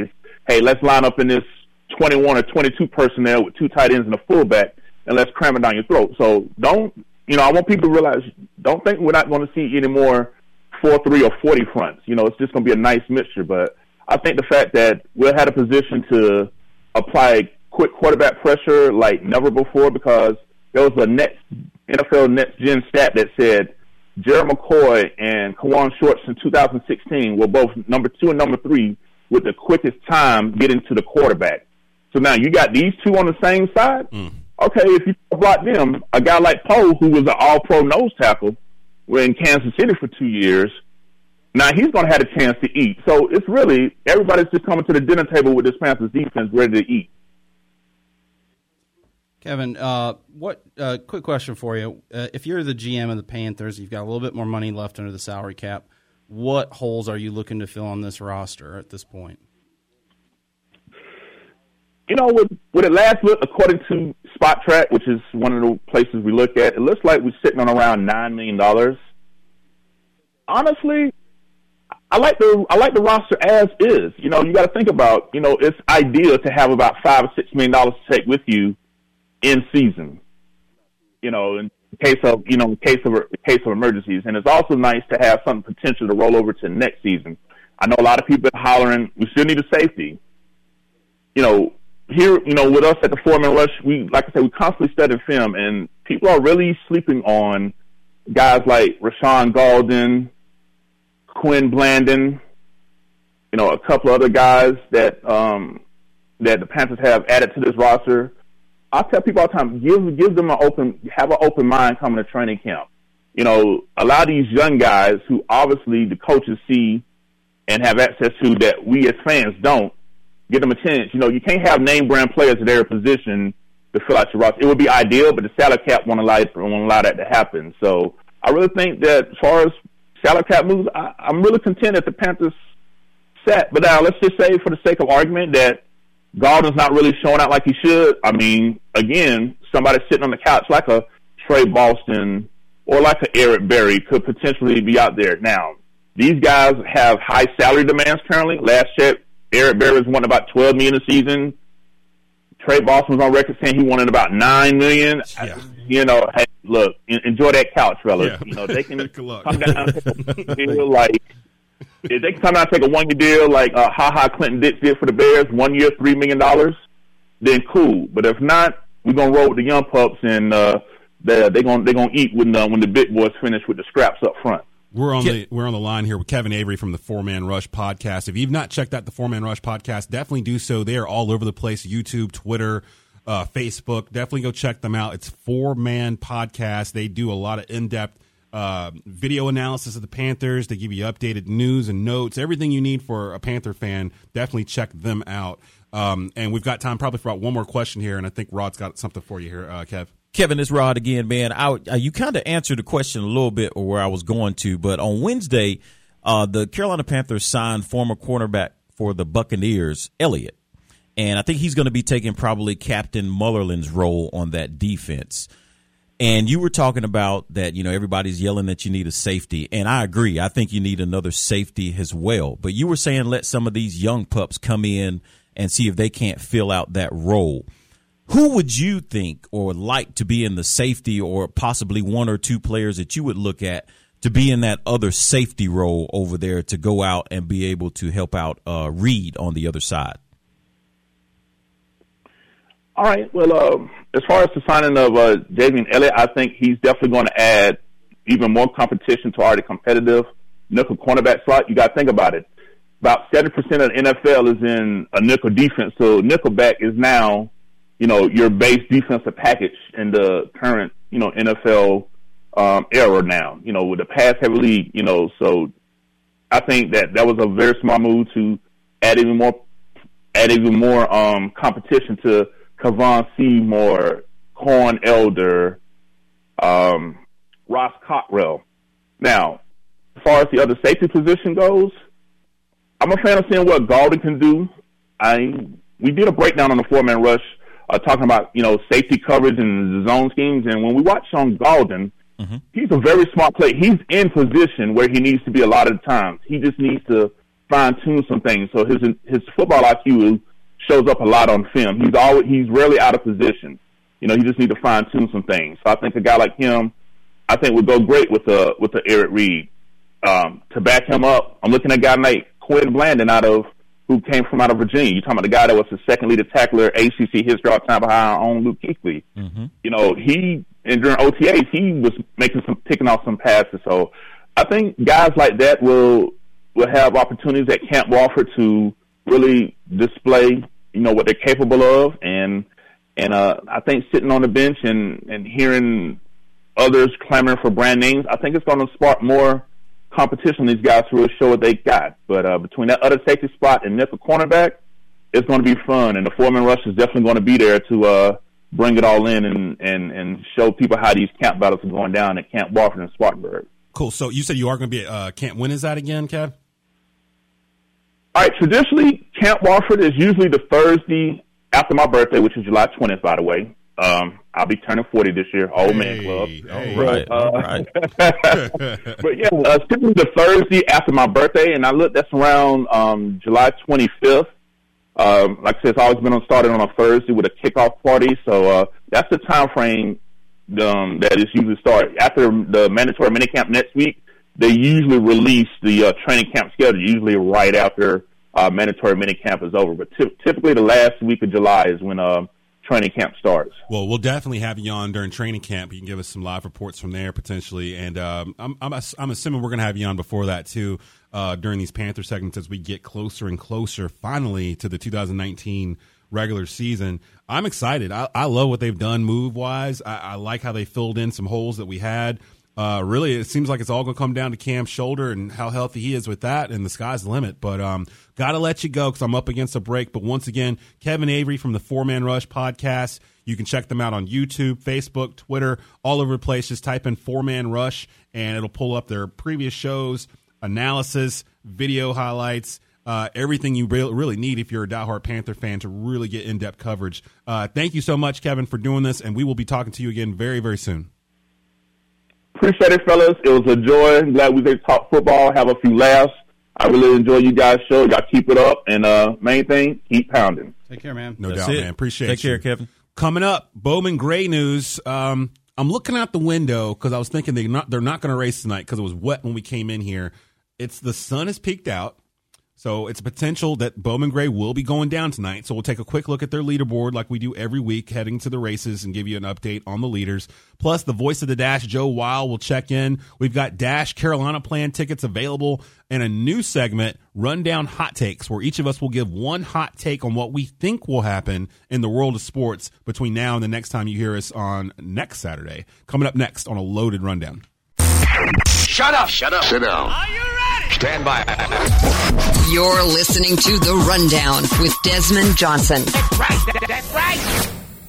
hey, let's line up in this 21 or 22 personnel with 2 tight ends and a fullback, and let's cram it down your throat. So I want people to realize, don't think we're not going to see any more 4-3 or 40 fronts. It's just going to be a nice mixture. But I think the fact that we'll have a position to apply quick quarterback pressure like never before, because there was a NFL Next Gen stat that said Gerald McCoy and Kawan Shorts in 2016 were both number 2 and number 3 with the quickest time getting to the quarterback. So now you got these two on the same side. Okay, if you block them, a guy like Poe, who was an all-pro nose tackle, were in Kansas City for 2 years, now he's going to have a chance to eat. So it's really, everybody's just coming to the dinner table with this Panthers defense ready to eat. Kevin, quick question for you. If you're the GM of the Panthers, you've got a little bit more money left under the salary cap, what holes are you looking to fill on this roster at this point? With it last look, according to Spot Track, which is one of the places we look at, it looks like we're sitting on around $9 million. Honestly, I like the roster as is. You got to think about, it's ideal to have about $5 or $6 million to take with you in season. In case of emergencies, and it's also nice to have some potential to roll over to next season. I know a lot of people are hollering, we still need a safety. Here, with us at the Foreman Rush, we constantly study film, and people are really sleeping on guys like Rashawn Golden, Quinn Blandon, a couple other guys that the Panthers have added to this roster. I tell people all the time, give them have an open mind coming to training camp. Allow these young guys who obviously the coaches see and have access to that we as fans don't, get them a chance. You can't have name brand players at their position to fill out your roster. It would be ideal, but the salary cap won't allow that to happen. So I really think that as far as salary cap moves, I'm really content that the Panthers set. But now let's just say, for the sake of argument, that Gardner's not really showing out like he should. I mean, again, somebody sitting on the couch like a Trey Boston or like a Eric Berry could potentially be out there. Now, these guys have high salary demands currently. Last check, Eric Berry was wanting about $12 million a season. Trey Boston was on record saying he wanted about $9 million. Yeah. Hey, look, enjoy that couch, fellas. Yeah. They can come down and take a deal like, if they can come down and take a 1-year deal like Clinton Dix did for the Bears, 1 year, $3 million, then cool. But if not, we're gonna roll with the young pups, and they're gonna eat when the big boys finish with the scraps up front. We're on the line here with Kevin Avery from the 4-Man Rush podcast. If you've not checked out the 4-Man Rush podcast, definitely do so. They are all over the place: YouTube, Twitter, Facebook. Definitely go check them out. It's 4-Man podcast. They do a lot of in-depth video analysis of the Panthers. They give you updated news and notes, everything you need for a Panther fan. Definitely check them out. And we've got time probably for about one more question here, and I think Rod's got something for you here, Kev. Kevin, it's Rod again, man. You kind of answered the question a little bit, or where I was going to, but on Wednesday, the Carolina Panthers signed former cornerback for the Buccaneers, Elliott, and I think he's going to be taking probably Captain Mullerlin's role on that defense. And you were talking about that, everybody's yelling that you need a safety, and I agree. I think you need another safety as well. But you were saying let some of these young pups come in and see if they can't fill out that role. Who would you think or like to be in the safety, or possibly one or two players that you would look at to be in that other safety role over there to go out and be able to help out Reed on the other side? All right. Well, as far as the signing of Javian Elliott, I think he's definitely going to add even more competition to already competitive nickel cornerback slot. You got to think about it. About 70% of the NFL is in a nickel defense, so nickelback is now, your base defensive package in the current, NFL era now, with the pass-heavy league, so I think that was a very smart move to add even more competition to Kavon Seymour, Corn Elder, Ross Cockrell. Now, as far as the other safety position goes, I'm a fan of seeing what Golden can do. We did a breakdown on the 4-Man Rush talking about, safety coverage and zone schemes. And when we watch Sean Golden, he's a very smart player. He's in position where he needs to be a lot of the times. He just needs to fine tune some things. So his football IQ shows up a lot on film. He's rarely out of position. You just need to fine tune some things. So I think a guy like him, I think would go great with the Eric Reed. To back him up, I'm looking at a guy like Quinn Blandon who came from out of Virginia. You're talking about the guy that was the second leading tackler ACC history all time behind our own Luke Kuechly. Mm-hmm. And during OTAs, he was picking off some passes. So I think guys like that will have opportunities at Camp Wofford to really display, what they're capable of. And I think sitting on the bench and hearing others clamoring for brand names, I think it's going to spark more competition. These guys to really show what they got. But between that other safety spot and nickel cornerback, it's going to be fun. And the four-man rush is definitely going to be there to bring it all in and show people how these camp battles are going down at Camp Wofford and Spartanburg. Cool. So you said you are going to be at camp. When is that again, Kev? All right. Traditionally, Camp Wofford is usually the Thursday after my birthday, which is July 20th, by the way. I'll be turning 40 this year, old man club. All right. But yeah, typically the Thursday after my birthday, and I look, that's around July 25th. Like I said, it's always been started on a Thursday with a kickoff party, so that's the time frame that is usually started. After the mandatory minicamp next week, they usually release the training camp schedule, usually right after mandatory minicamp is over. But typically the last week of July is when training camp starts. Well, we'll definitely have you on during training camp. You can give us some live reports from there potentially, and I'm assuming we're going to have you on before that too during these Panther segments as we get closer and closer finally to the 2019 regular season. I'm excited. I love what they've done move-wise. I like how they filled in some holes that we had. Really, it seems like it's all going to come down to Cam's shoulder and how healthy he is with that, and the sky's the limit. But got to let you go because I'm up against a break. But once again, Kevin Avery from the Four-Man Rush podcast. You can check them out on YouTube, Facebook, Twitter, all over the place. Just type in Four-Man Rush, and it'll pull up their previous shows, analysis, video highlights, everything you really need if you're a diehard Panther fan to really get in-depth coverage. Thank you so much, Kevin, for doing this, and we will be talking to you again very, very soon. Appreciate it, fellas. It was a joy. I'm glad we could talk football, have a few laughs. I really enjoy you guys' show. Y'all keep it up, and main thing, keep pounding. Take care, man. No doubt, man. Appreciate Take care, Kevin. Coming up, Bowman Gray news. I'm looking out the window because I was thinking they're not going to race tonight because it was wet when we came in here. The sun has peaked out, so it's a potential that Bowman Gray will be going down tonight. So we'll take a quick look at their leaderboard like we do every week heading to the races and give you an update on the leaders. Plus, the voice of the Dash, Joe Weil, will check in. We've got Dash Carolina plan tickets available and a new segment, Rundown Hot Takes, where each of us will give one hot take on what we think will happen in the world of sports between now and the next time you hear us on next Saturday. Coming up next on a loaded rundown. Shut up. Sit down. Are you ready? Stand by. You're listening to The Rundown with Desmond Johnson. That's right. That's right.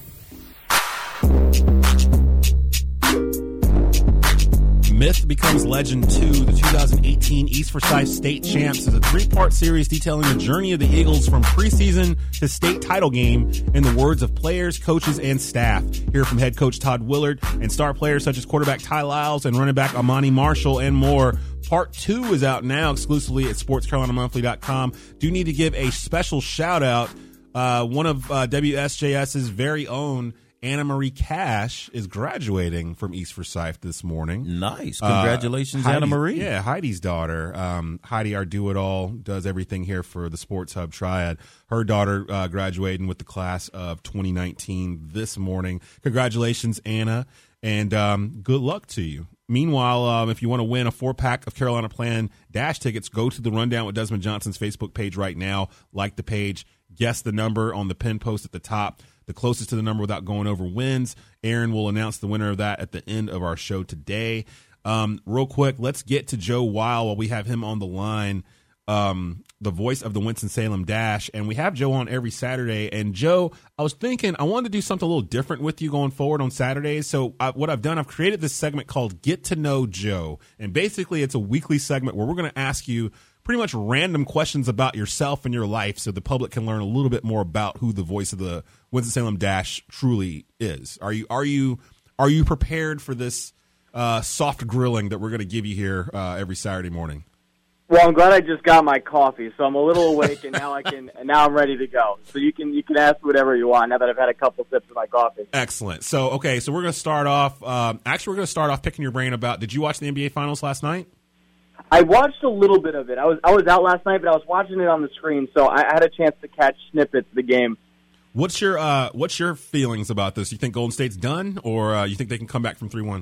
Myth Becomes Legend 2, the 2018 East Forsyth State Champs, is a three-part series detailing the journey of the Eagles from preseason to state title game in the words of players, coaches, and staff. Hear from head coach Todd Willard and star players such as quarterback Ty Lyles and running back Amani Marshall and more. Part 2 is out now exclusively at sportscarolinamonthly.com. Do need to give a special shout-out. One of WSJS's very own Anna Marie Cash is graduating from East Forsyth this morning. Nice. Congratulations, Heidi, Anna Marie. Yeah, Heidi's daughter. Heidi, our do-it-all, does everything here for the Sports Hub Triad. Her daughter graduating with the class of 2019 this morning. Congratulations, Anna, and good luck to you. Meanwhile, if you want to win a 4-pack of Carolina Plan Dash tickets, go to the Rundown with Desmond Johnson's Facebook page right now. Like the page. Guess the number on the pin post at the top. The closest to the number without going over wins. Aaron will announce the winner of that at the end of our show today. Real quick, let's get to Joe Weil while we have him on the line, the voice of the Winston-Salem Dash. And we have Joe on every Saturday. And Joe, I was thinking I wanted to do something a little different with you going forward on Saturdays. So what I've done, I've created this segment called Get to Know Joe. And basically it's a weekly segment where we're going to ask you pretty much random questions about yourself and your life so the public can learn a little bit more about who the voice of the Winston-Salem Dash truly is. Are you prepared for this soft grilling that we're going to give you here every Saturday morning? Well, I'm glad I just got my coffee, so I'm a little awake, and now I'm ready to go. So you can ask whatever you want now that I've had a couple sips of my coffee. Excellent. So we're going to start off. We're going to start off picking your brain about. Did you watch the NBA Finals last night? I watched a little bit of it. I was out last night, but I was watching it on the screen, so I had a chance to catch snippets of the game. What's your feelings about this? You think Golden State's done, or you think they can come back from 3-1?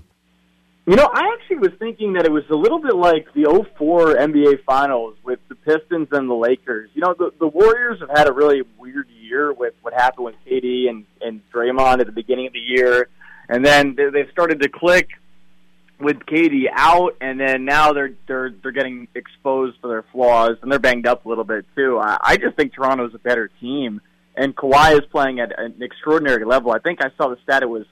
I actually was thinking that it was a little bit like the 2004 NBA Finals with the Pistons and the Lakers. The Warriors have had a really weird year with what happened with KD and Draymond at the beginning of the year, and then they've started to click with KD out, and then now they're getting exposed for their flaws, and they're banged up a little bit too. I just think Toronto's a better team, and Kawhi is playing at an extraordinary level. I think I saw the stat; it was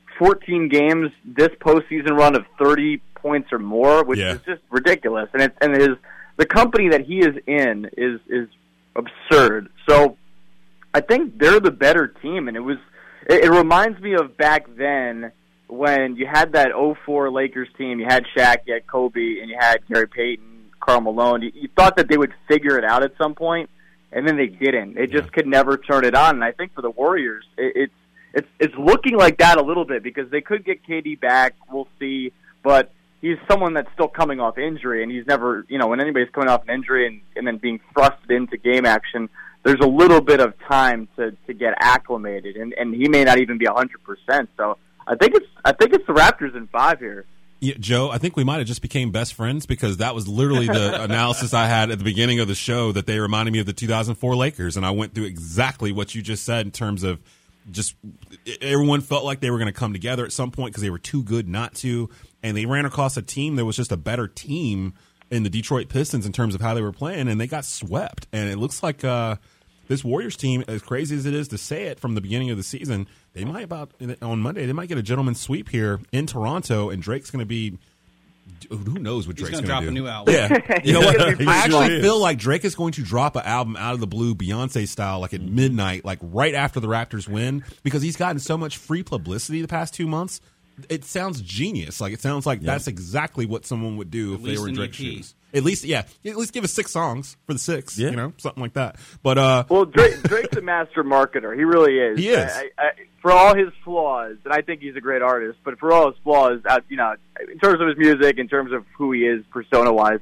14 games this postseason run of 30 points or more, which is just ridiculous. And the company that he is in is absurd. So I think they're the better team, and it reminds me of back then when you had that 2004 Lakers team. You had Shaq, you had Kobe, and you had Gary Payton, Karl Malone. You thought that they would figure it out at some point, and then they didn't. They just could never turn it on. And I think for the Warriors, it's looking like that a little bit because they could get KD back. We'll see. But he's someone that's still coming off injury, and he's never, when anybody's coming off an injury and then being thrusted into game action, there's a little bit of time to get acclimated, and he may not even be 100%. So I think it's the Raptors in 5 here. Yeah, Joe, I think we might have just became best friends because that was literally the analysis I had at the beginning of the show, that they reminded me of the 2004 Lakers, and I went through exactly what you just said in terms of just everyone felt like they were going to come together at some point because they were too good not to, and they ran across a team that was just a better team in the Detroit Pistons in terms of how they were playing, and they got swept. And it looks like this Warriors team, as crazy as it is to say it from the beginning of the season, they might on Monday, they might get a gentleman's sweep here in Toronto, and Drake's going to be, who knows what Drake's going to do. He's going to drop a new album. Yeah. You know what? I actually feel like Drake is going to drop an album out of the blue, Beyonce style, like at midnight, like right after the Raptors win, because he's gotten so much free publicity the past 2 months. It sounds genius. Like, it sounds like that's exactly what someone would do if they were in Drake's shoes. At least give us 6 songs for the 6, something like that. But well, Drake's a master marketer. He really is. He is. For all his flaws, and I think he's a great artist, but for all his flaws, in terms of his music, in terms of who he is persona-wise,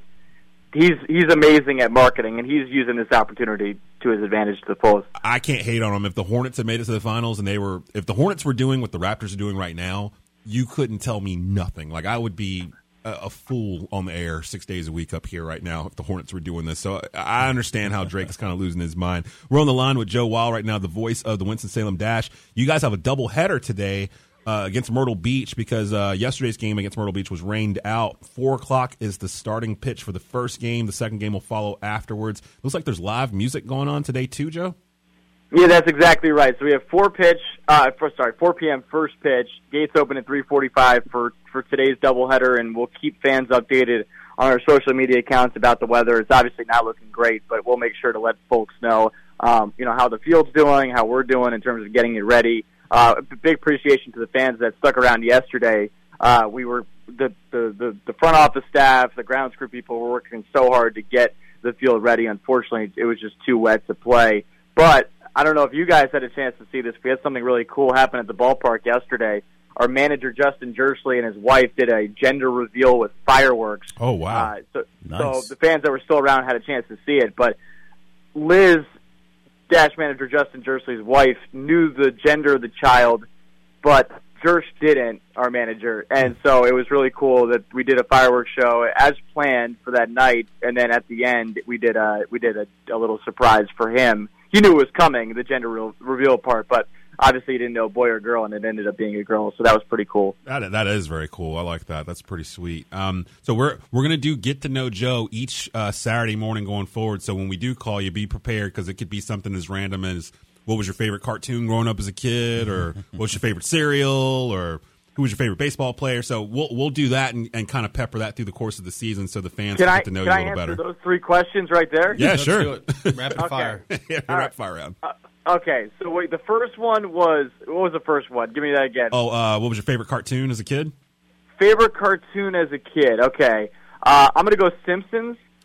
he's amazing at marketing, and he's using this opportunity to his advantage to the fullest. I can't hate on him. If the Hornets had made it to the finals, and if the Hornets were doing what the Raptors are doing right now, you couldn't tell me nothing. Like, I would be a fool on the air 6 days a week up here right now if the Hornets were doing this. So I understand how Drake is kind of losing his mind. We're on the line with Joe Weil right now, the voice of the Winston-Salem Dash. You guys have a doubleheader today against Myrtle Beach because yesterday's game against Myrtle Beach was rained out. 4 o'clock is the starting pitch for the first game. The second game will follow afterwards. Looks like there's live music going on today too, Joe? Yeah, that's exactly right. So we have 4 p.m. first pitch. Gates open at 3:45 for today's doubleheader, and we'll keep fans updated on our social media accounts about the weather. It's obviously not looking great, but we'll make sure to let folks know, how the field's doing, how we're doing in terms of getting it ready. Big appreciation to the fans that stuck around yesterday. We were the front office staff, the grounds crew people were working so hard to get the field ready. Unfortunately, it was just too wet to play, but I don't know if you guys had a chance to see this. We had something really cool happen at the ballpark yesterday. Our manager, Justin Jersley, and his wife did a gender reveal with fireworks. Oh, wow. So Nice. the fans that were still around had a chance to see it. But Liz, Dash manager Justin Jersley's wife, knew the gender of the child, but Jersh didn't, our manager. And so it was really cool that we did a fireworks show as planned for that night. And then at the end, we did a little surprise for him. He knew it was coming, the gender reveal part, but obviously he didn't know boy or girl, and it ended up being a girl, so that was pretty cool. That is very cool. I like that. That's pretty sweet. So we're going to do Get to Know Joe each Saturday morning going forward, so when we do call you, be prepared, because it could be something as random as what was your favorite cartoon growing up as a kid, or what was your favorite cereal, or who was your favorite baseball player. So we'll do that and kind of pepper that through the course of the season so the fans can get to know you a little better. Can I answer those 3 questions right there? Yeah, Let's sure. do it. Rapid fire. Yeah, rapid fire round. Okay, so wait, the first one was, what was the first one? Give me that again. Oh, what was your favorite cartoon as a kid? Favorite cartoon as a kid, okay. I'm going to go Simpsons.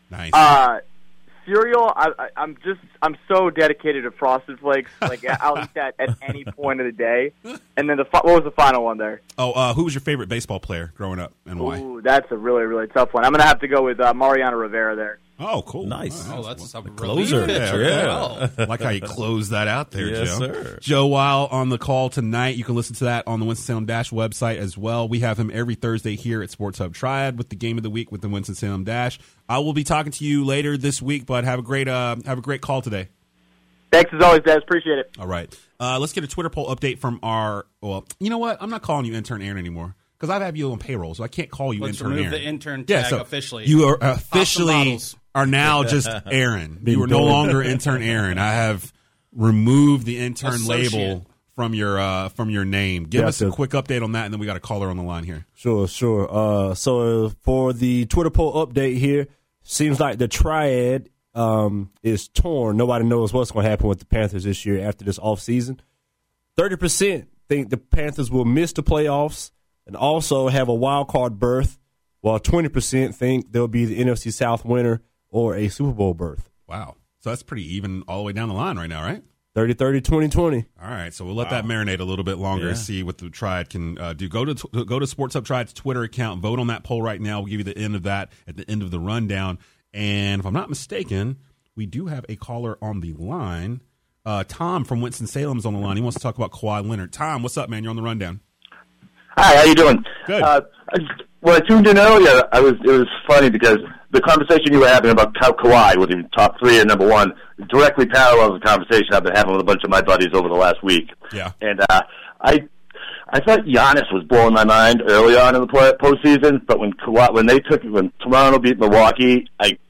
Nice. Cereal, I'm so dedicated to Frosted Flakes. Like, I'll eat that at any point of the day. And then what was the final one there? Oh, who was your favorite baseball player growing up and why? Ooh, that's a really, really tough one. I'm going to have to go with Mariano Rivera there. Oh, cool. Nice. Oh, that's a closer. Yeah. I like how you close that out there, Yes, Joe. sir. Joe Weil on the call tonight. You can listen to that on the Winston-Salem Dash website as well. We have him every Thursday here at Sports Hub Triad with the game of the week with the Winston-Salem Dash. I will be talking to you later this week, but have a great call today. Thanks as always, Des. Appreciate it. All right. Let's get a Twitter poll update from well, you know what? I'm not calling you Intern Aaron anymore. Because I have you on payroll, so I can't call you Let's Intern remove Aaron. the intern tag so officially. You are officially are now just Aaron. You are no longer Intern Aaron. I have removed the intern label from your name. Give us a quick update on that, and then we got a caller on the line here. Sure. So for the Twitter poll update here, seems like the triad is torn. Nobody knows what's going to happen with the Panthers this year after this offseason. 30% think the Panthers will miss the playoffs and also have a wild card berth, while 20% think they'll be the NFC South winner or a Super Bowl berth. Wow. So that's pretty even all the way down the line right now, right? 30-30, 20-20. All right, so we'll let that marinate a little bit longer and see what the Triad can do. Go to Sports Hub Triad's Twitter account, vote on that poll right now. We'll give you the end of that at the end of the rundown. And if I'm not mistaken, we do have a caller on the line. Tom from Winston-Salem's on the line. He wants to talk about Kawhi Leonard. Tom, what's up, man? You're on the rundown. Hi, how you doing? Good. When I tuned in earlier, it was funny because the conversation you were having about Kawhi with him top three and number one directly parallels the conversation I've been having with a bunch of my buddies over the last week. Yeah. And I thought Giannis was blowing my mind early on in the postseason, but when Toronto beat Milwaukee,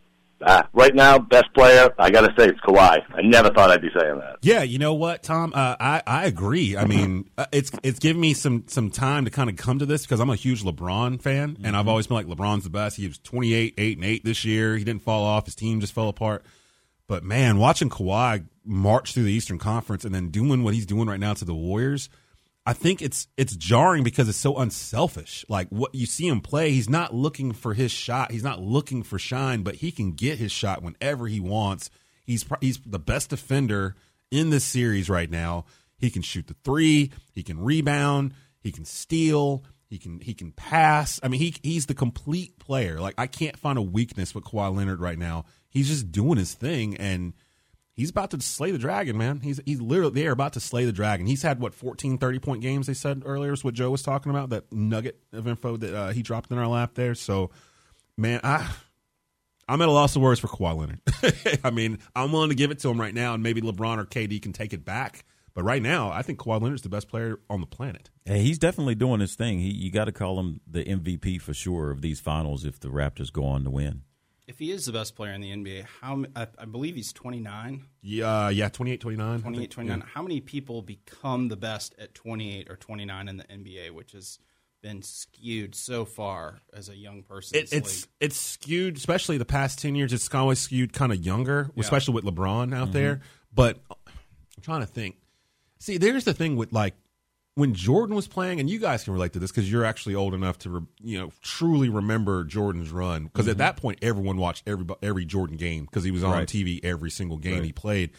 right now, best player, I got to say it's Kawhi. I never thought I'd be saying that. Yeah, you know what, Tom? I agree. I mean, it's given me some time to kind of come to this because I'm a huge LeBron fan, and I've always been like, LeBron's the best. He was 28, 8-8 this year. He didn't fall off. His team just fell apart. But, man, watching Kawhi march through the Eastern Conference and then doing what he's doing right now to the Warriors, I think it's jarring because it's so unselfish. Like, what you see him play, he's not looking for his shot. He's not looking for shine, but he can get his shot whenever he wants. He's the best defender in this series right now. He can shoot the three. He can rebound. He can steal. He can pass. I mean, he's the complete player. Like, I can't find a weakness with Kawhi Leonard right now. He's just doing his thing, and he's about to slay the dragon, man. He's literally there about to slay the dragon. He's had, 14 30-point games, they said earlier, is what Joe was talking about, that nugget of info that he dropped in our lap there. So, man, I'm at a loss of words for Kawhi Leonard. I mean, I'm willing to give it to him right now, and maybe LeBron or KD can take it back. But right now, I think Kawhi Leonard's the best player on the planet. Hey, he's definitely doing his thing. You got to call him the MVP for sure of these finals if the Raptors go on to win. If he is the best player in the NBA, I believe he's 29. Yeah, 28, 29. 28, 29. Yeah. How many people become the best at 28 or 29 in the NBA, which has been skewed so far as a young person? It's skewed, especially the past 10 years. It's always skewed kind of younger, especially with LeBron out there. But I'm trying to think. See, there's the thing with, like, when Jordan was playing, and you guys can relate to this because you're actually old enough to truly remember Jordan's run. Because at that point, everyone watched every Jordan game because he was on TV every single game he played.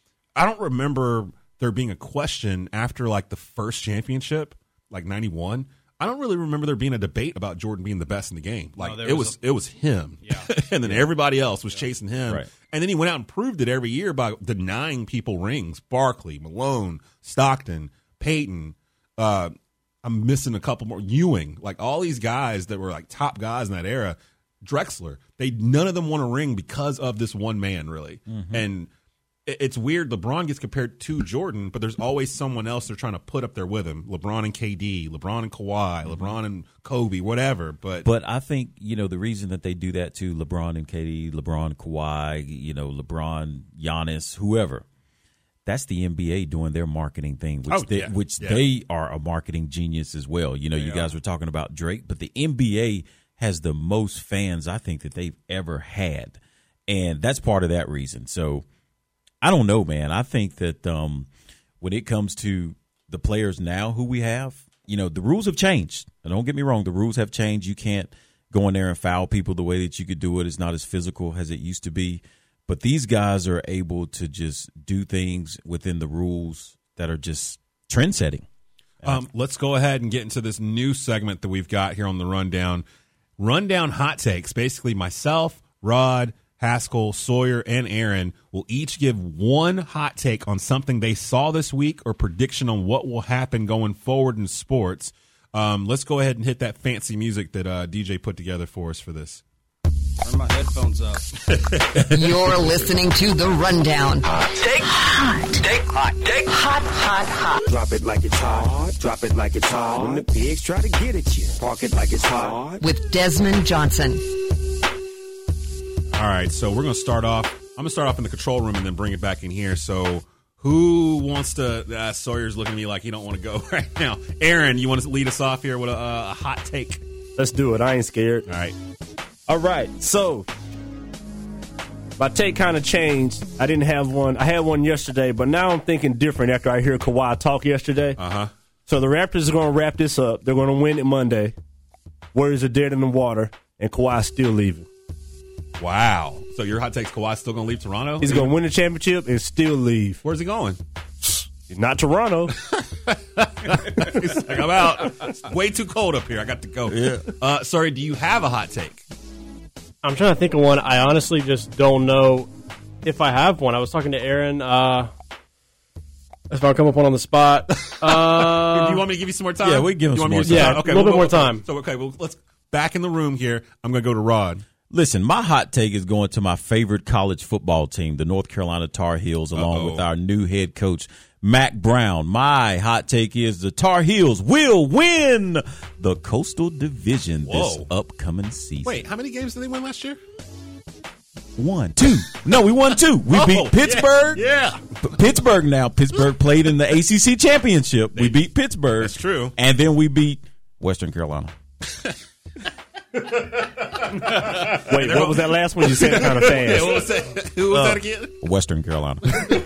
I don't remember there being a question after, like, the first championship, like 91. I don't really remember there being a debate about Jordan being the best in the game. Like, it was him, and then everybody else was chasing him. Right. And then he went out and proved it every year by denying people rings. Barkley, Malone, Stockton, Peyton. I'm missing a couple more. Ewing, like all these guys that were like top guys in that era. Drexler, none of them won a ring because of this one man, really. And it's weird. LeBron gets compared to Jordan, but there's always someone else they're trying to put up there with him. LeBron and KD, LeBron and Kawhi, LeBron and Kobe, whatever. But I think, the reason that they do that to LeBron and KD, LeBron, Kawhi, LeBron, Giannis, whoever, that's the NBA doing their marketing thing, which they are a marketing genius as well. You guys were talking about Drake, but the NBA has the most fans I think that they've ever had, and that's part of that reason. So I don't know, man. I think that when it comes to the players now who we have, the rules have changed. And don't get me wrong, the rules have changed. You can't go in there and foul people the way that you could do it. It's not as physical as it used to be. But these guys are able to just do things within the rules that are just trend-setting. Let's go ahead and get into this new segment that we've got here on the Rundown. Rundown Hot Takes. Basically, myself, Rod, Haskell, Sawyer, and Aaron will each give one hot take on something they saw this week or prediction on what will happen going forward in sports. Let's go ahead and hit that fancy music that DJ put together for us for this. Turn my headphones up. You're listening to The Rundown. Take hot. Take hot. Take hot, hot, hot. Drop it like it's hot. Drop it like it's hot. When the pigs try to get at you, park it like it's hot. With Desmond Johnson. All right, so we're going to start off. I'm going to start off in the control room and then bring it back in here. So who wants to Sawyer's looking at me like he don't want to go right now. Aaron, you want to lead us off here with a hot take? Let's do it. I ain't scared. All right, so my take kind of changed. I didn't have one. I had one yesterday, but now I'm thinking different after I hear Kawhi talk yesterday. So the Raptors are going to wrap this up. They're going to win it Monday. Warriors are dead in the water, and Kawhi's still leaving. Wow. So your hot take's Kawhi's still going to leave Toronto? He's going to win the championship and still leave. Where's he going? Not Toronto. He's like, I'm out. It's way too cold up here. I got to go. Yeah. Sorry, do you have a hot take? I'm trying to think of one. I honestly just don't know if I have one. I was talking to Aaron. If I'll come up on the spot. Do you want me to give you some more time? Yeah, we give him some more time. Yeah, Okay, a little bit more time. So, let's back in the room here. I'm going to go to Rod. Listen, my hot take is going to my favorite college football team, the North Carolina Tar Heels, along with our new head coach, Mac Brown. My hot take is the Tar Heels will win the Coastal Division this upcoming season. Wait, how many games did they win last year? 1, 2. No, we won 2. We beat Pittsburgh. Yeah. Pittsburgh now. Pittsburgh played in the ACC championship. We beat Pittsburgh. That's true. And then we beat Western Carolina. Wait, what was that last one? You said it kind of fast. Yeah, what was that? Who was that again? Western Carolina.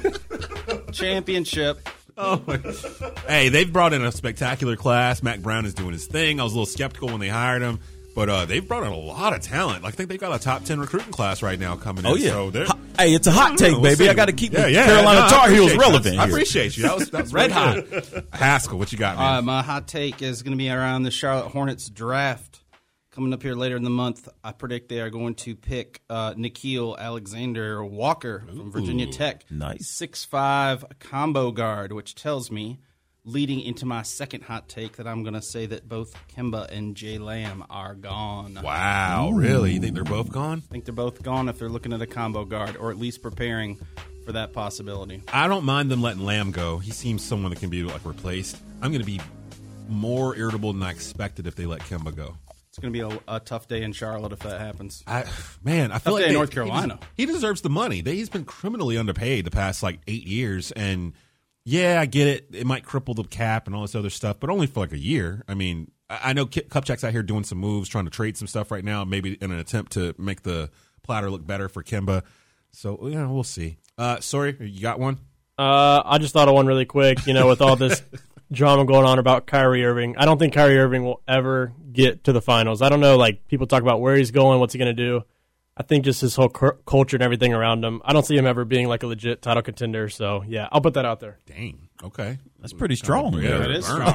Championship. Oh my. Hey, they've brought in a spectacular class. Mac Brown is doing his thing. I was a little skeptical when they hired him, but they've brought in a lot of talent. Like, I think they've got a top 10 recruiting class right now coming in. Oh, yeah. So hey, it's a hot take, we'll baby. see. I got to keep the Yeah, Carolina Tar Heels relevant I here. appreciate you. That was Red hot. Haskell, what you got, man? My hot take is going to be around the Charlotte Hornets draft. Coming up here later in the month, I predict they are going to pick Nickeil Alexander Walker from Virginia Tech. Nice. 6'5" combo guard, which tells me, leading into my second hot take, that I'm going to say that both Kemba and Jay Lamb are gone. Wow, really? You think they're both gone? I think they're both gone if they're looking at a combo guard, or at least preparing for that possibility. I don't mind them letting Lamb go. He seems someone that can be like replaced. I'm going to be more irritable than I expected if they let Kemba go. It's going to be a tough day in Charlotte if that happens. I feel tough like day in North Carolina. He deserves the money. He's been criminally underpaid the past 8 years, and yeah, I get it. It might cripple the cap and all this other stuff, but only for a year. I mean, I know Kupchak's out here doing some moves, trying to trade some stuff right now, maybe in an attempt to make the platter look better for Kemba. So we'll see. Sorry, you got one? I just thought of one really quick. With all this drama going on about Kyrie Irving, I don't think Kyrie Irving will ever get to the finals. I don't know, people talk about where he's going, what's he going to do. I think just his whole culture and everything around him, I don't see him ever being a legit title contender. So, yeah, I'll put that out there. Dang. Okay. That's pretty strong. Yeah, it is strong.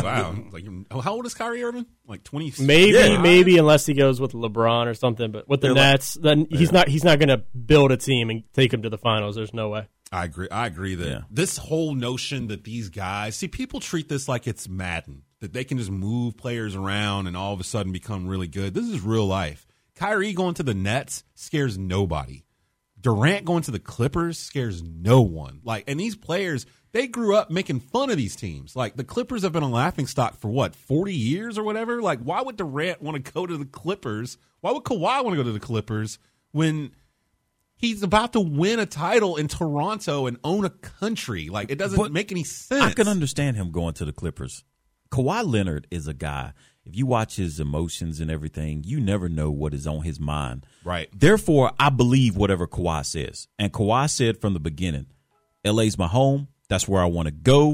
Wow. How old is Kyrie Irving? 20? Maybe unless he goes with LeBron or something. But with the Nets, then he's not going to build a team and take him to the finals. There's no way. I agree that this whole notion that these guys, people treat this like it's Madden, that they can just move players around and all of a sudden become really good. This is real life. Kyrie going to the Nets scares nobody. Durant going to the Clippers scares no one. And these players, they grew up making fun of these teams. The Clippers have been a laughingstock for 40 years or whatever? Why would Durant want to go to the Clippers? Why would Kawhi want to go to the Clippers when he's about to win a title in Toronto and own a country? It doesn't make any sense. I can understand him going to the Clippers. Kawhi Leonard is a guy, if you watch his emotions and everything, you never know what is on his mind. Right. Therefore, I believe whatever Kawhi says. And Kawhi said from the beginning, LA's my home. That's where I want to go.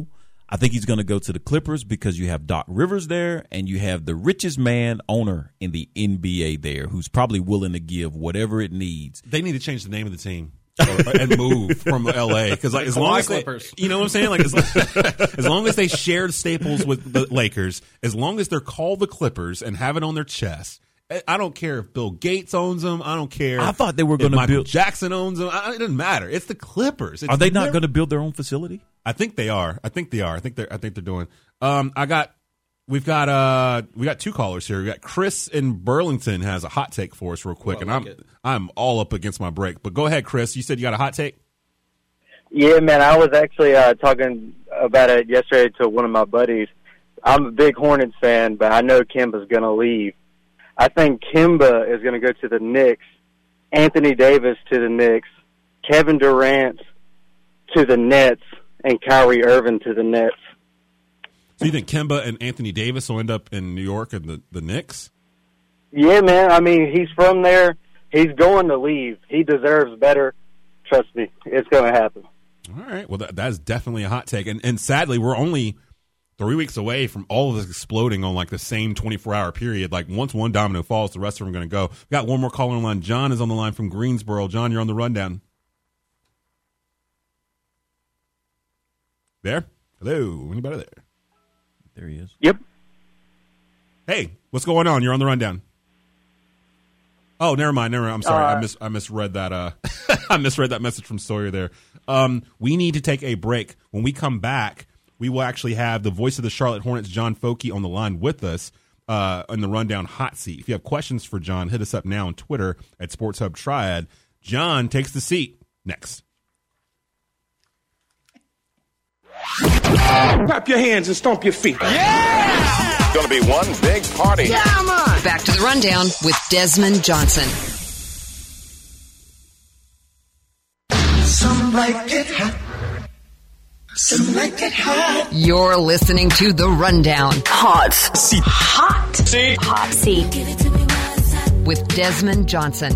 I think he's going to go to the Clippers because you have Doc Rivers there and you have the richest man owner in the NBA there who's probably willing to give whatever it needs. They need to change the name of the team and move from LA because like, as long as they, you know what I'm saying, like as long as they share staples with the Lakers, as long as they're called the Clippers and have it on their chest. I don't care if Bill Gates owns them. I don't care. I thought they were going to Michael build. Jackson owns them. It doesn't matter. It's the Clippers. Are they not going to build their own facility? I think they are. I think they're doing. We've got two callers here. We got Chris in Burlington has a hot take for us real quick, I'm all up against my break. But go ahead, Chris. You said you got a hot take. Yeah, man. I was actually talking about it yesterday to one of my buddies. I'm a big Hornets fan, but I know Kemba's going to leave. I think Kemba is going to go to the Knicks, Anthony Davis to the Knicks, Kevin Durant to the Nets, and Kyrie Irving to the Nets. So you think Kemba and Anthony Davis will end up in New York and the Knicks? Yeah, man. I mean, he's from there. He's going to leave. He deserves better. Trust me, it's going to happen. All right. Well, that's definitely a hot take. And sadly, we're only 3 weeks away from all of this exploding on like the same 24-hour period. Like once one domino falls, the rest of them are going to go. We've got one more caller on the line. John is on the line from Greensboro. John, you're on the rundown. There? Hello? Anybody there? There he is. Yep. Hey, what's going on? You're on the rundown. Oh, never mind. I'm sorry. I misread that. I misread that message from Sawyer there. We need to take a break. When we come back, we will actually have the voice of the Charlotte Hornets, John Foke, on the line with us in the Rundown Hot Seat. If you have questions for John, hit us up now on Twitter at Sports Hub Triad. John takes the seat next. Clap your hands and stomp your feet. Yeah! It's going to be one big party. Yeah, man. Back to the Rundown with Desmond Johnson. Some like it hot. Some like it hot. You're listening to the Rundown. Hot seat. Hot seat. Hot seat. With Desmond Johnson.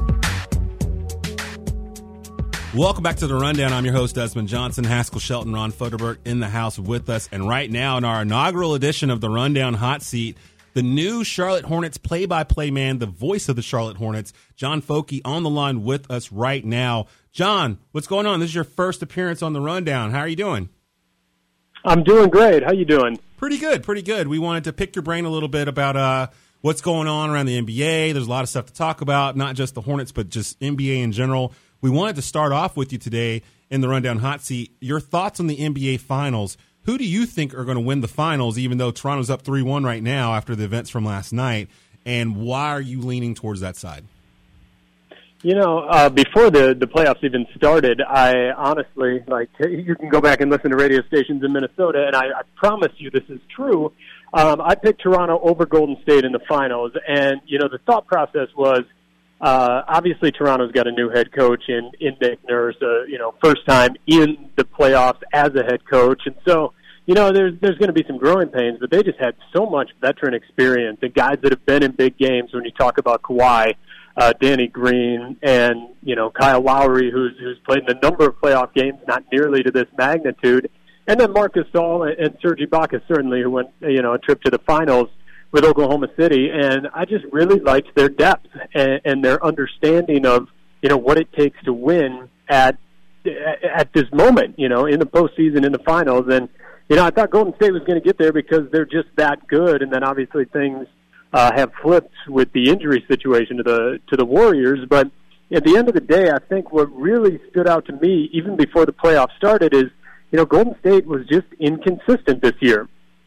Welcome back to the Rundown. I'm your host, Desmond Johnson. Haskell Shelton, Ron Foderberg in the house with us. And right now, in our inaugural edition of the Rundown Hot Seat, the new Charlotte Hornets play-by-play man, the voice of the Charlotte Hornets, John Foke, on the line with us right now. John, what's going on? This is your first appearance on the Rundown. How are you doing? I'm doing great. How you doing? Pretty good, pretty good. We wanted to pick your brain a little bit about what's going on around the NBA. There's a lot of stuff to talk about, not just the Hornets, but just NBA in general. We wanted to start off with you today in the Rundown Hot Seat. Your thoughts on the NBA Finals. Who do you think are going to win the Finals, even though Toronto's up 3-1 right now after the events from last night? And why are you leaning towards that side? You know, before the playoffs even started, I honestly, you can go back and listen to radio stations in Minnesota, and I promise you this is true. I picked Toronto over Golden State in the Finals, and, you know, the thought process was, obviously Toronto's got a new head coach in Nick Nurse, first time in the playoffs as a head coach. And so, you know, there's going to be some growing pains, but they just had so much veteran experience and guys that have been in big games. When you talk about Kawhi, Danny Green, and, you know, Kyle Lowry, who's played in a number of playoff games, not nearly to this magnitude. And then Marc Gasol and Serge Ibaka certainly, who went, a trip to the finals with Oklahoma City, and I just really liked their depth and their understanding of, you know, what it takes to win at this moment, you know, in the postseason, in the finals. And, you know, I thought Golden State was going to get there because they're just that good, and then obviously things have flipped with the injury situation to the Warriors. But at the end of the day, I think what really stood out to me, even before the playoffs started, is, you know, Golden State was just inconsistent this year.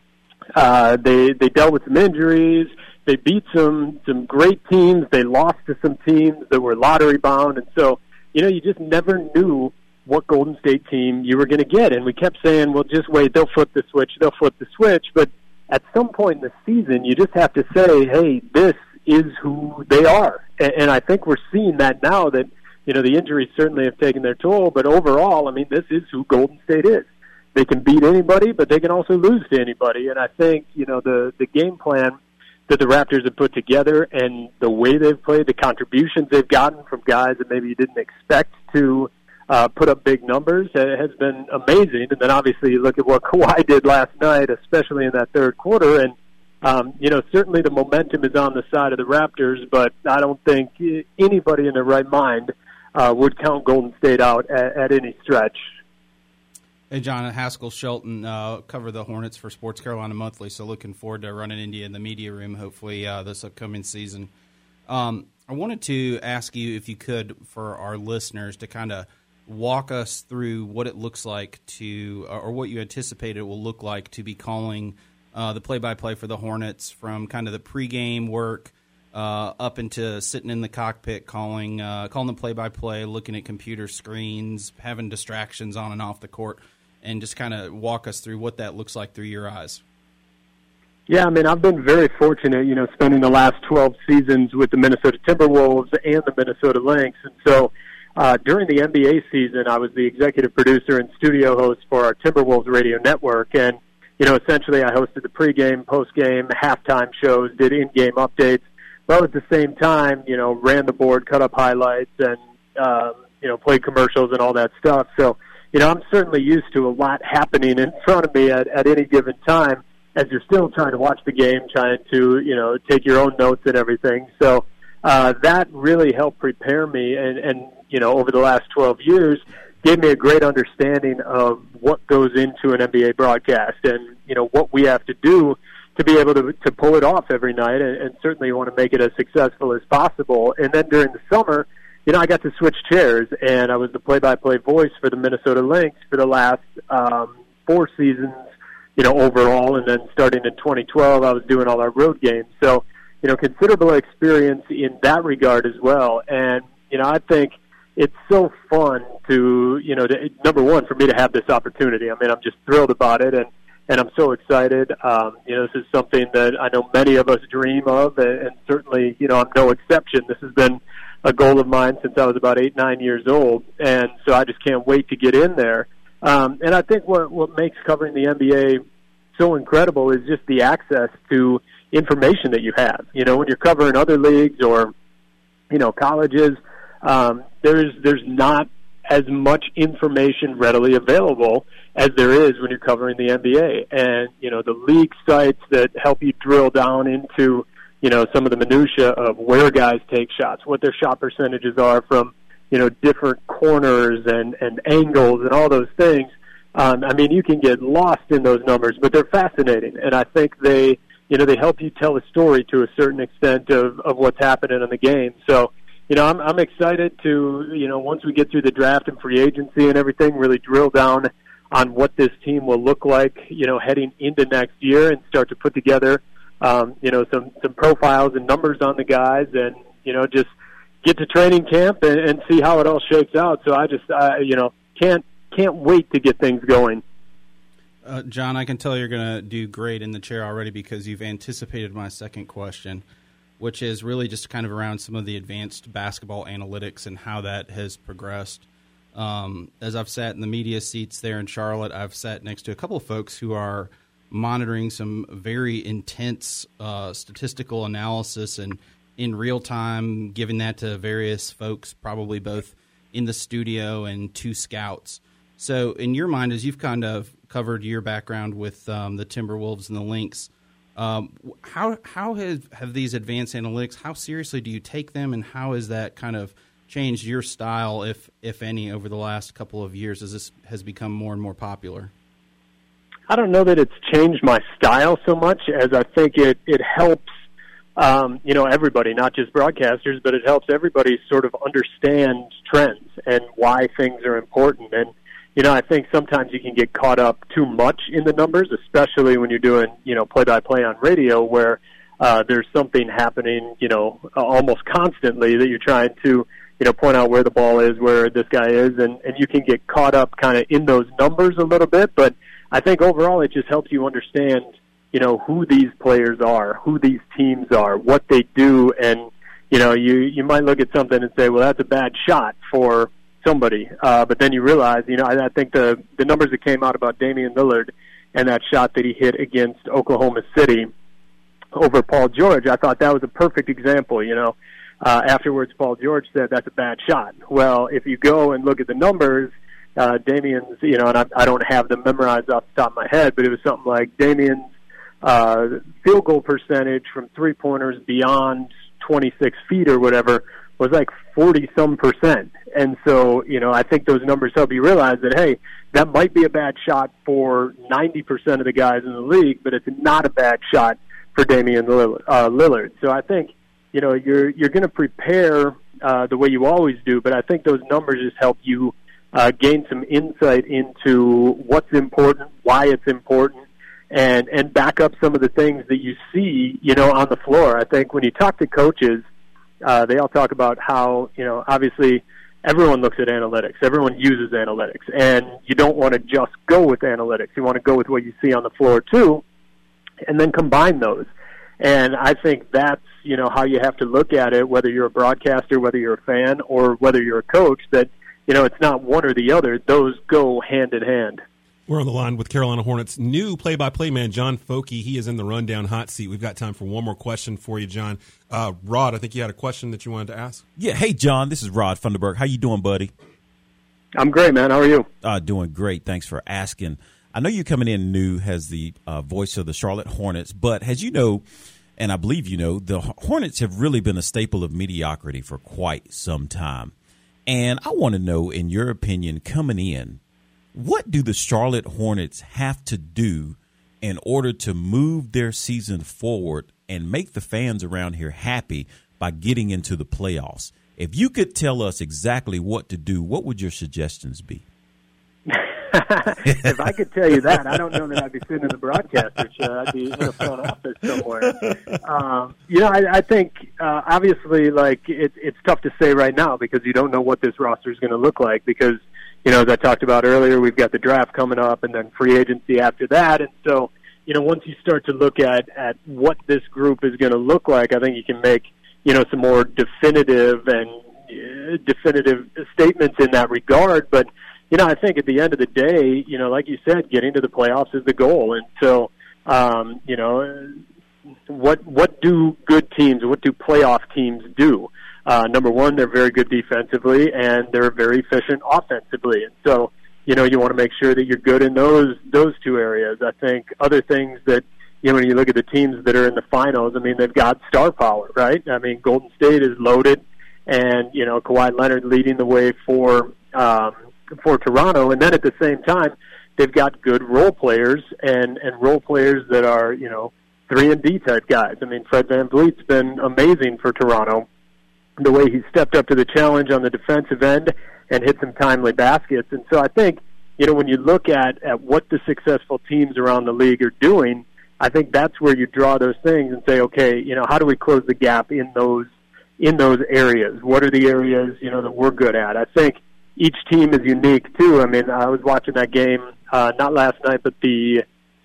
They dealt with some injuries. They beat some great teams. They lost to some teams that were lottery bound. And so, you know, you just never knew what Golden State team you were going to get. And we kept saying, well, just wait, they'll flip the switch. But at some point in the season, you just have to say, hey, this is who they are. And I think we're seeing that now that, you know, the injuries certainly have taken their toll. But overall, I mean, this is who Golden State is. They can beat anybody, but they can also lose to anybody. And I think, you know, the game plan that the Raptors have put together and the way they've played, the contributions they've gotten from guys that maybe you didn't expect to put up big numbers has been amazing. And then obviously you look at what Kawhi did last night, especially in that third quarter, and certainly the momentum is on the side of the Raptors, but I don't think anybody in their right mind would count Golden State out at any stretch. Hey, John, Haskell Shelton cover the Hornets for Sports Carolina Monthly, so looking forward to running into you in the media room, hopefully, this upcoming season. I wanted to ask you, if you could, for our listeners, to kind of walk us through what it looks like to, or what you anticipate it will look like to be calling the play-by-play for the Hornets, from kind of the pregame work up into sitting in the cockpit calling the play-by-play, looking at computer screens, having distractions on and off the court, and just kind of walk us through what that looks like through your eyes. Yeah, I mean, I've been very fortunate, spending the last 12 seasons with the Minnesota Timberwolves and the Minnesota Lynx. And so during the NBA season, I was the executive producer and studio host for our Timberwolves radio network. And, essentially I hosted the pregame, postgame, halftime shows, did in-game updates, but at the same time, ran the board, cut up highlights, and, played commercials and all that stuff. So, I'm certainly used to a lot happening in front of me at any given time, as you're still trying to watch the game, trying to, take your own notes and everything. So that really helped prepare me, and over the last 12 years, gave me a great understanding of what goes into an NBA broadcast and, what we have to do to be able to pull it off every night, and certainly want to make it as successful as possible. And then during the summer, I got to switch chairs, and I was the play-by-play voice for the Minnesota Lynx for the last 4 seasons, overall, and then starting in 2012, I was doing all our road games. So, considerable experience in that regard as well. And, I think it's so fun to, number one, for me to have this opportunity. I mean, I'm just thrilled about it, and I'm so excited. This is something that I know many of us dream of, and certainly, I'm no exception. This has been a goal of mine since I was about 8, 9 years old, and so I just can't wait to get in there. And I think what makes covering the NBA so incredible is just the access to information that you have. When you're covering other leagues or, colleges, there's not as much information readily available as there is when you're covering the NBA. And, the league sites that help you drill down into, some of the minutia of where guys take shots, what their shot percentages are from, different corners and angles and all those things. I mean, you can get lost in those numbers, but they're fascinating. And I think they help you tell a story to a certain extent of what's happening in the game. So, I'm excited to, once we get through the draft and free agency and everything, really drill down on what this team will look like, heading into next year, and start to put together, some profiles and numbers on the guys, and, just get to training camp and see how it all shakes out. So I just, can't wait to get things going. John, I can tell you're going to do great in the chair already, because you've anticipated my second question, which is really just kind of around some of the advanced basketball analytics and how that has progressed. As I've sat in the media seats there in Charlotte, I've sat next to a couple of folks who are monitoring some very intense statistical analysis and in real time, giving that to various folks, probably both in the studio and to scouts. So in your mind, as you've kind of covered your background with the Timberwolves and the Lynx, how have these advanced analytics, how seriously do you take them, and how has that kind of changed your style, if any, over the last couple of years as this has become more and more popular? I don't know that it's changed my style so much as I think it helps, everybody, not just broadcasters, but it helps everybody sort of understand trends and why things are important. And, I think sometimes you can get caught up too much in the numbers, especially when you're doing, play-by-play on radio, where there's something happening, almost constantly that you're trying to, point out where the ball is, where this guy is, and you can get caught up kind of in those numbers a little bit. But I think overall it just helps you understand, who these players are, who these teams are, what they do, and, you might look at something and say, well, that's a bad shot for somebody, but then you realize, I think the numbers that came out about Damian Lillard and that shot that he hit against Oklahoma City over Paul George, I thought that was a perfect example. afterwards Paul George said that's a bad shot. Well, if you go and look at the numbers, Damian's, and I don't have them memorized off the top of my head, but it was something like Damian's field goal percentage from three-pointers beyond 26 feet or whatever was like 40-some%. And so, I think those numbers help you realize that, hey, that might be a bad shot for 90% of the guys in the league, but it's not a bad shot for Damian Lillard. So I think, you're going to prepare the way you always do, but I think those numbers just help you gain some insight into what's important, why it's important, and back up some of the things that you see, on the floor. I think when you talk to coaches, they all talk about how, obviously everyone looks at analytics. Everyone uses analytics. And you don't want to just go with analytics. You want to go with what you see on the floor, too, and then combine those. And I think that's, how you have to look at it, whether you're a broadcaster, whether you're a fan, or whether you're a coach, that, it's not one or the other. Those go hand in hand. We're on the line with Carolina Hornets' new play-by-play man, John Foky. He is in the rundown hot seat. We've got time for one more question for you, John. Rod, I think you had a question that you wanted to ask. Yeah. Hey, John, this is Rod Funderburg. How you doing, buddy? I'm great, man. How are you? Doing great. Thanks for asking. I know you're coming in new as the voice of the Charlotte Hornets, but as you know, and I believe the Hornets have really been a staple of mediocrity for quite some time. And I want to know, in your opinion, coming in, what do the Charlotte Hornets have to do in order to move their season forward and make the fans around here happy by getting into the playoffs? If you could tell us exactly what to do, what would your suggestions be? If I could tell you that, I don't know that I'd be sitting in the broadcaster chair. I'd be in a front office somewhere. I think obviously, it's tough to say right now because you don't know what this roster is going to look like. Because as I talked about earlier, we've got the draft coming up and then free agency after that. And so, once you start to look at what this group is going to look like, I think you can make some more definitive statements in that regard. But I think at the end of the day, like you said, getting to the playoffs is the goal. And so, what do good teams, what do playoff teams do? Number one, they're very good defensively, and they're very efficient offensively. And so, you want to make sure that you're good in those two areas. I think other things that, when you look at the teams that are in the finals, they've got star power, right? Golden State is loaded, and, Kawhi Leonard leading the way for Toronto, and then at the same time, they've got good role players and role players that are 3-and-D type guys. Fred VanVleet's been amazing for Toronto, the way he stepped up to the challenge on the defensive end and hit some timely baskets. And so I think when you look at what the successful teams around the league are doing, I think that's where you draw those things and say, okay, how do we close the gap in those areas? What are the areas that we're good at? I think each team is unique, too. I was watching that game, not last night, but the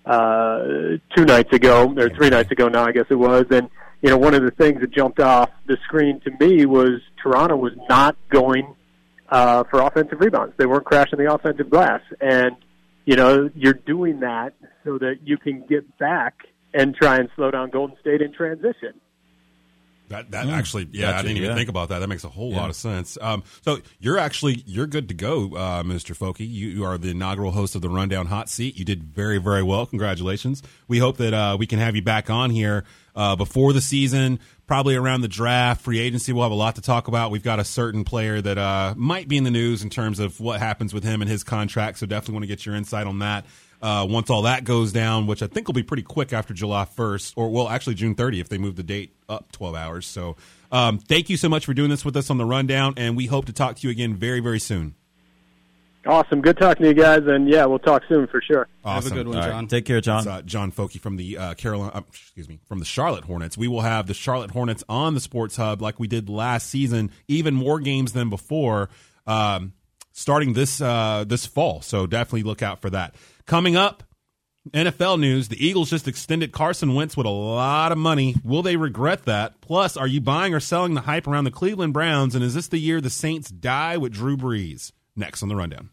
2 nights ago, or 3 nights ago now, I guess it was. And, one of the things that jumped off the screen to me was Toronto was not going for offensive rebounds. They weren't crashing the offensive glass. And, you're doing that so that you can get back and try and slow down Golden State in transition. That actually, gotcha, I didn't even think about that. That makes a whole lot of sense. So you're good to go, Mr. Foky. You are the inaugural host of the Rundown Hot Seat. You did very, very well. Congratulations. We hope that we can have you back on here before the season, probably around the draft, free agency. We'll have a lot to talk about. We've got a certain player that might be in the news in terms of what happens with him and his contract, so definitely want to get your insight on that. Once all that goes down, which I think will be pretty quick after July 1st, or well, actually June 30th if they move the date up 12 hours. So thank you so much for doing this with us on the Rundown, and we hope to talk to you again very, very soon. Awesome. Good talking to you guys, and yeah, we'll talk soon for sure. Awesome. Have a good one, John. Right. Take care, John. It's, John Foky from the from the Charlotte Hornets. We will have the Charlotte Hornets on the Sports Hub like we did last season, even more games than before, starting this fall. So definitely look out for that. Coming up, NFL news, the Eagles just extended Carson Wentz with a lot of money. Will they regret that? Plus, are you buying or selling the hype around the Cleveland Browns, and is this the year the Saints die with Drew Brees? Next on the Rundown.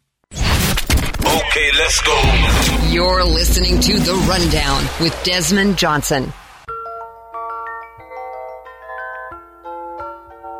Okay, let's go. You're listening to The Rundown with Desmond Johnson.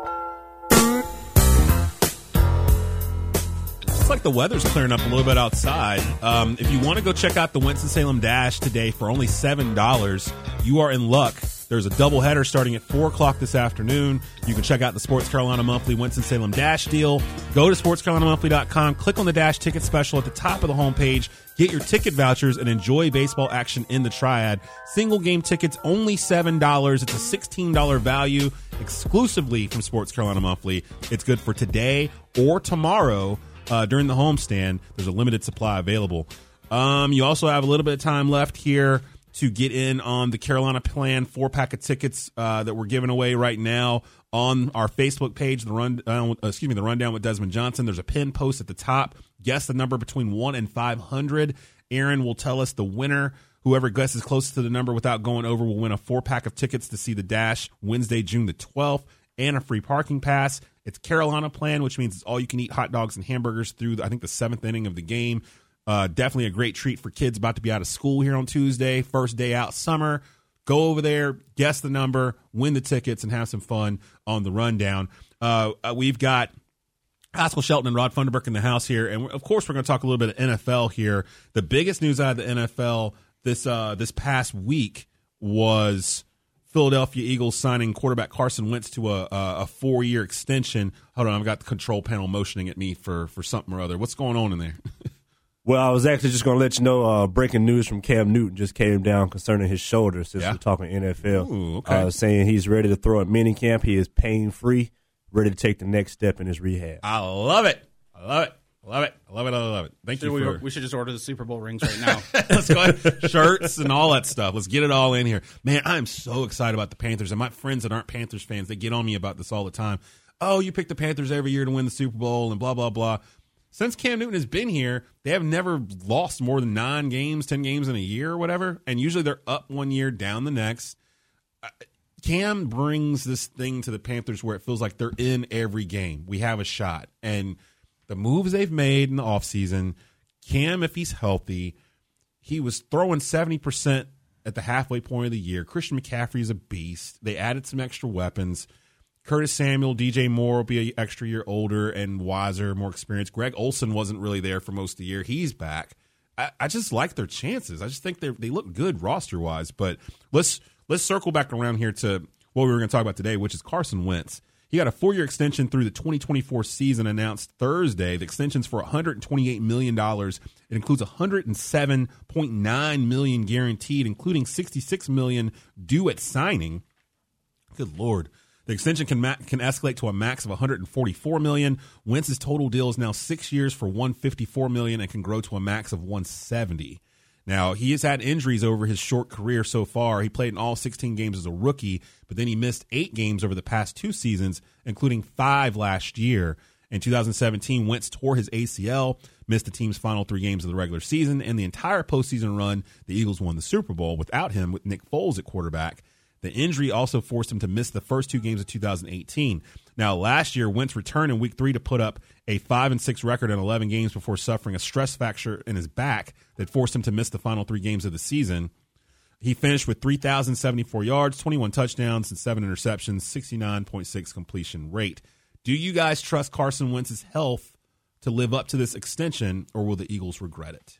like the weather's clearing up a little bit outside. If you want to go check out the Winston-Salem Dash today for only $7, you are in luck. There's a doubleheader starting at 4 o'clock this afternoon. You can check out the Sports Carolina Monthly Winston-Salem Dash deal. Go to sportscarolinamonthly.com, click on the Dash ticket special at the top of the homepage, get your ticket vouchers, and enjoy baseball action in the Triad. Single game tickets, only $7. It's a $16 value exclusively from Sports Carolina Monthly. It's good for today or tomorrow during the homestand. There's a limited supply available. You also have a little bit of time left here to get in on the Carolina Plan 4-pack of tickets that we're giving away right now on our Facebook page, the Rundown with Desmond Johnson. There's a pin post at the top. Guess the number between 1 and 500. Aaron will tell us the winner. Whoever guesses closest to the number without going over will win a 4-pack of tickets to see the Dash Wednesday, June the 12th, and a free parking pass. It's Carolina Plan, which means it's all you can eat hot dogs and hamburgers through, I think, the 7th inning of the game. Definitely a great treat for kids about to be out of school here on Tuesday, first day out summer. Go over there, guess the number, win the tickets, and have some fun on the Rundown. We've got Haskell Shelton and Rod Funderburk in the house here, and of course we're going to talk a little bit of NFL here. The biggest news out of the NFL this past week was Philadelphia Eagles signing quarterback Carson Wentz to a 4-year extension. Hold on, I've got the control panel motioning at me for something or other. What's going on in there? Well, I was actually just going to let you know breaking news from Cam Newton just came down concerning his shoulder since we're talking NFL. Ooh, okay. Saying he's ready to throw at minicamp. He is pain-free, ready to take the next step in his rehab. I love it. I love it. I love it. I love it. I love it. Thank you. We should just order the Super Bowl rings right now. Let's go ahead. Shirts and all that stuff. Let's get it all in here. Man, I am so excited about the Panthers. And my friends that aren't Panthers fans, they get on me about this all the time. Oh, you pick the Panthers every year to win the Super Bowl and blah, blah, blah. Since Cam Newton has been here, they have never lost more than 9 games, 10 games in a year or whatever. And usually they're up one year, down the next. Cam brings this thing to the Panthers where it feels like they're in every game. We have a shot. And the moves they've made in the offseason, Cam, if he's healthy, he was throwing 70% at the halfway point of the year. Christian McCaffrey is a beast. They added some extra weapons. Curtis Samuel, DJ Moore will be an extra year older and wiser, more experienced. Greg Olsen wasn't really there for most of the year. He's back. I just like their chances. I just think they look good roster-wise. But let's circle back around here to what we were going to talk about today, which is Carson Wentz. He got a 4-year extension through the 2024 season announced Thursday. The extension's for $128 million. It includes $107.9 million guaranteed, including $66 million due at signing. Good Lord. The extension can escalate to a max of $144 million. Wentz's total deal is now 6 years for $154 million and can grow to a max of $170. Now, he has had injuries over his short career so far. He played in all 16 games as a rookie, but then he missed 8 games over the past 2 seasons, including 5 last year. In 2017, Wentz tore his ACL, missed the team's final 3 games of the regular season, and the entire postseason run, the Eagles won the Super Bowl without him, with Nick Foles at quarterback. The injury also forced him to miss the first 2 games of 2018. Now, last year, Wentz returned in Week 3 to put up a 5-6 record in 11 games before suffering a stress fracture in his back that forced him to miss the final 3 games of the season. He finished with 3,074 yards, 21 touchdowns, and 7 interceptions, 69.6 completion rate. Do you guys trust Carson Wentz's health to live up to this extension, or will the Eagles regret it?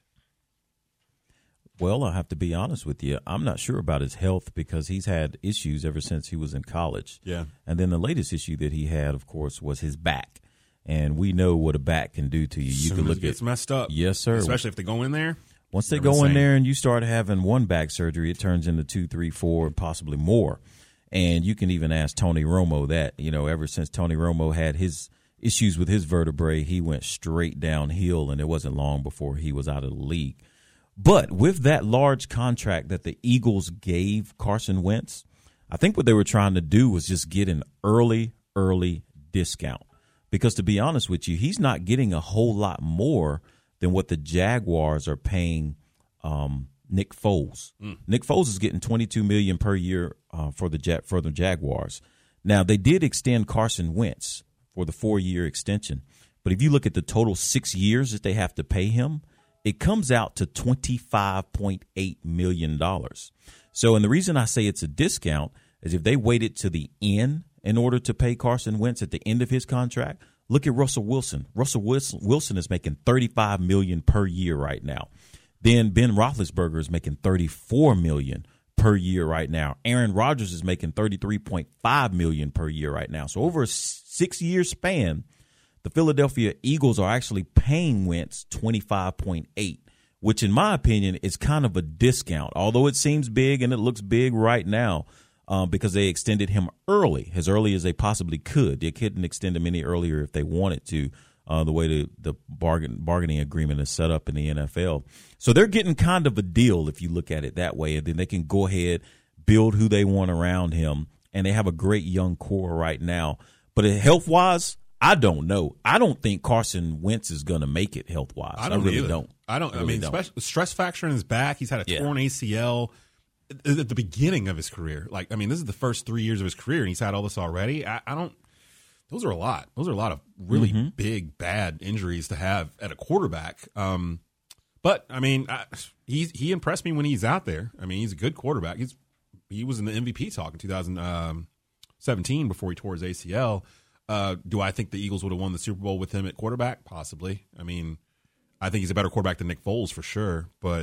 Well, I have to be honest with you. I'm not sure about his health because he's had issues ever since he was in college. Yeah. And then the latest issue that he had, of course, was his back. And we know what a back can do to you. You can look at it's messed up. Yes, sir. Especially if they go in there. Once they go in there and you start having one back surgery, it turns into 2, 3, 4, possibly more. And you can even ask Tony Romo that, ever since Tony Romo had his issues with his vertebrae, he went straight downhill, and it wasn't long before he was out of the league. But with that large contract that the Eagles gave Carson Wentz, I think what they were trying to do was just get an early discount. Because to be honest with you, he's not getting a whole lot more than what the Jaguars are paying Nick Foles. Nick Foles is getting $22 million per year for the Jaguars. Now, they did extend Carson Wentz for the 4-year extension. But if you look at the total 6 years that they have to pay him, it comes out to $25.8 million. So, and the reason I say it's a discount is if they waited to the end in order to pay Carson Wentz at the end of his contract, Look at Russell Wilson. Russell Wilson is making $35 million per year right now. Then Ben Roethlisberger is making $34 million per year right now. Aaron Rodgers is making $33.5 million per year right now. So over a 6-year span, the Philadelphia Eagles are actually paying Wentz $25.8, which in my opinion is kind of a discount, although it seems big and it looks big right now. Because they extended him early as they possibly could. They couldn't extend him any earlier if they wanted to, the way the bargaining agreement is set up in the NFL. So they're getting kind of a deal if you look at it that way, and then they can go ahead, build who they want around him, and they have a great young core right now. But health-wise, I don't know. I don't think Carson Wentz is going to make it health-wise. I really don't. I mean, stress factor in his back. He's had a torn ACL at the beginning of his career. Like, I mean, this is the first 3 years of his career, and he's had all this already. I don't. Those are a lot. Those are a lot of really big, bad injuries to have at a quarterback. But I mean, he impressed me when he's out there. I mean, he's a good quarterback. He was in the MVP talk in 2017 before he tore his ACL. Do I think the Eagles would have won the Super Bowl with him at quarterback? Possibly. I mean, I think he's a better quarterback than Nick Foles for sure, but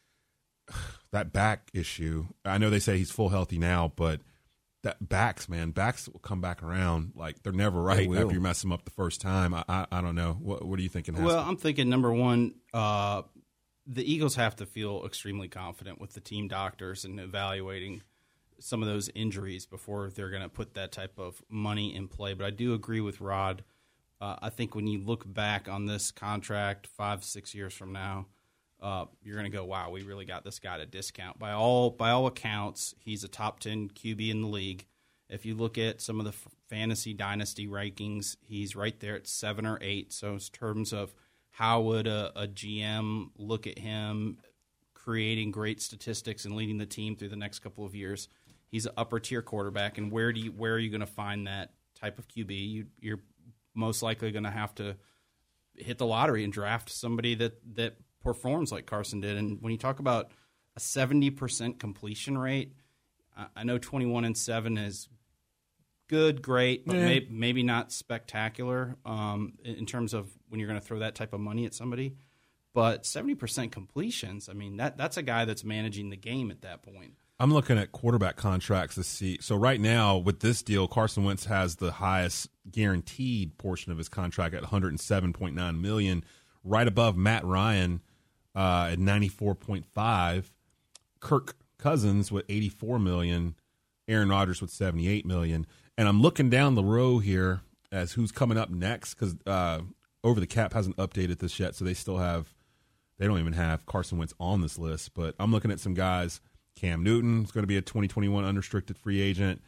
that back issue, I know they say he's full healthy now, but that backs will come back around. Like, they're never right after you mess them up the first time. I don't know. What are you thinking? Well, I'm thinking, number one, the Eagles have to feel extremely confident with the team doctors and evaluating some of those injuries before they're going to put that type of money in play. But I do agree with Rod. I think when you look back on this contract 5-6 years from now, you're going to go, wow, we really got this guy at a discount. By all accounts, he's a top 10 QB in the league. If you look at some of the fantasy dynasty rankings, he's right there at 7 or 8. So in terms of how would a GM look at him creating great statistics and leading the team through the next couple of years, he's an upper tier quarterback. And where are you going to find that type of QB? You're most likely going to have to hit the lottery and draft somebody that performs like Carson did. And when you talk about a 70% completion rate, I know 21-7 is good, great, but maybe not spectacular in terms of when you're going to throw that type of money at somebody. But 70% completions, I mean, that's a guy that's managing the game at that point. I'm looking at quarterback contracts to see. So right now with this deal, Carson Wentz has the highest guaranteed portion of his contract at $107.9 million, right above Matt Ryan at 94.5, Kirk Cousins with 84 million, Aaron Rodgers with 78 million. And I'm looking down the row here as who's coming up next, because Over the Cap hasn't updated this yet, so they don't even have Carson Wentz on this list. But I'm looking at some guys. Cam Newton is going to be a 2021 unrestricted free agent.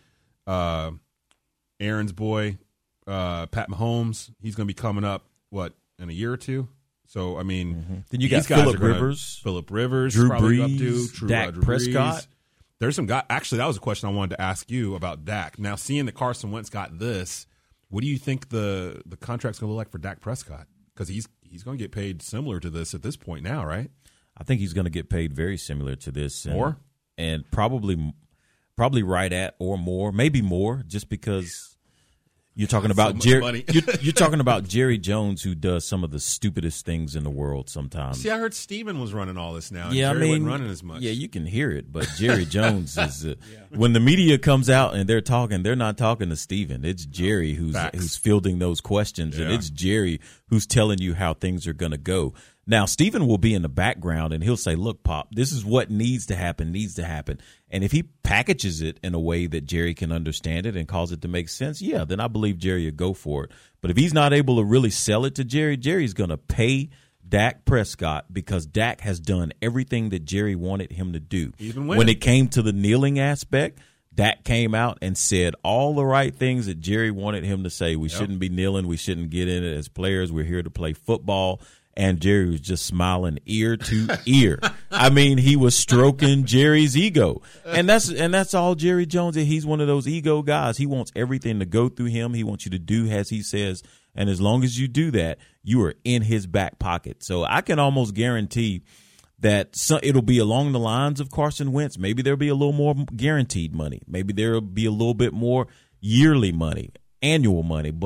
Aaron's boy, Pat Mahomes, he's going to be coming up, in a year or two? So, I mean, then you got Phillip Rivers, Drew probably Brees, up to, Dak Prescott. There's some guys. Actually, that was a question I wanted to ask you about Dak. Now, seeing that Carson Wentz got this, what do you think the contract's going to look like for Dak Prescott? Because he's going to get paid similar to this at this point now, right? I think he's going to get paid very similar to this. More? And probably right at or more, maybe more, just because you're talking about you're talking about Jerry Jones, who does some of the stupidest things in the world sometimes. See, I heard Steven was running all this now. Yeah, Jerry wasn't running as much. Yeah, you can hear it, but Jerry Jones is when the media comes out and they're talking, they're not talking to Steven. It's Jerry who's fielding those questions, and it's Jerry who's telling you how things are going to go. Now, Steven will be in the background, and he'll say, look, Pop, this is what needs to happen. And if he packages it in a way that Jerry can understand it and cause it to make sense, then I believe Jerry will go for it. But if he's not able to really sell it to Jerry, Jerry's going to pay Dak Prescott because Dak has done everything that Jerry wanted him to do. Even when it came to the kneeling aspect, Dak came out and said all the right things that Jerry wanted him to say. We shouldn't be kneeling. We shouldn't get in it as players. We're here to play football. And Jerry was just smiling ear to ear. I mean, he was stroking Jerry's ego. And that's all Jerry Jones is. He's one of those ego guys. He wants everything to go through him. He wants you to do as he says. And as long as you do that, you are in his back pocket. So I can almost guarantee that it'll be along the lines of Carson Wentz. Maybe there'll be a little more guaranteed money. Maybe there'll be a little bit more yearly money, annual money. But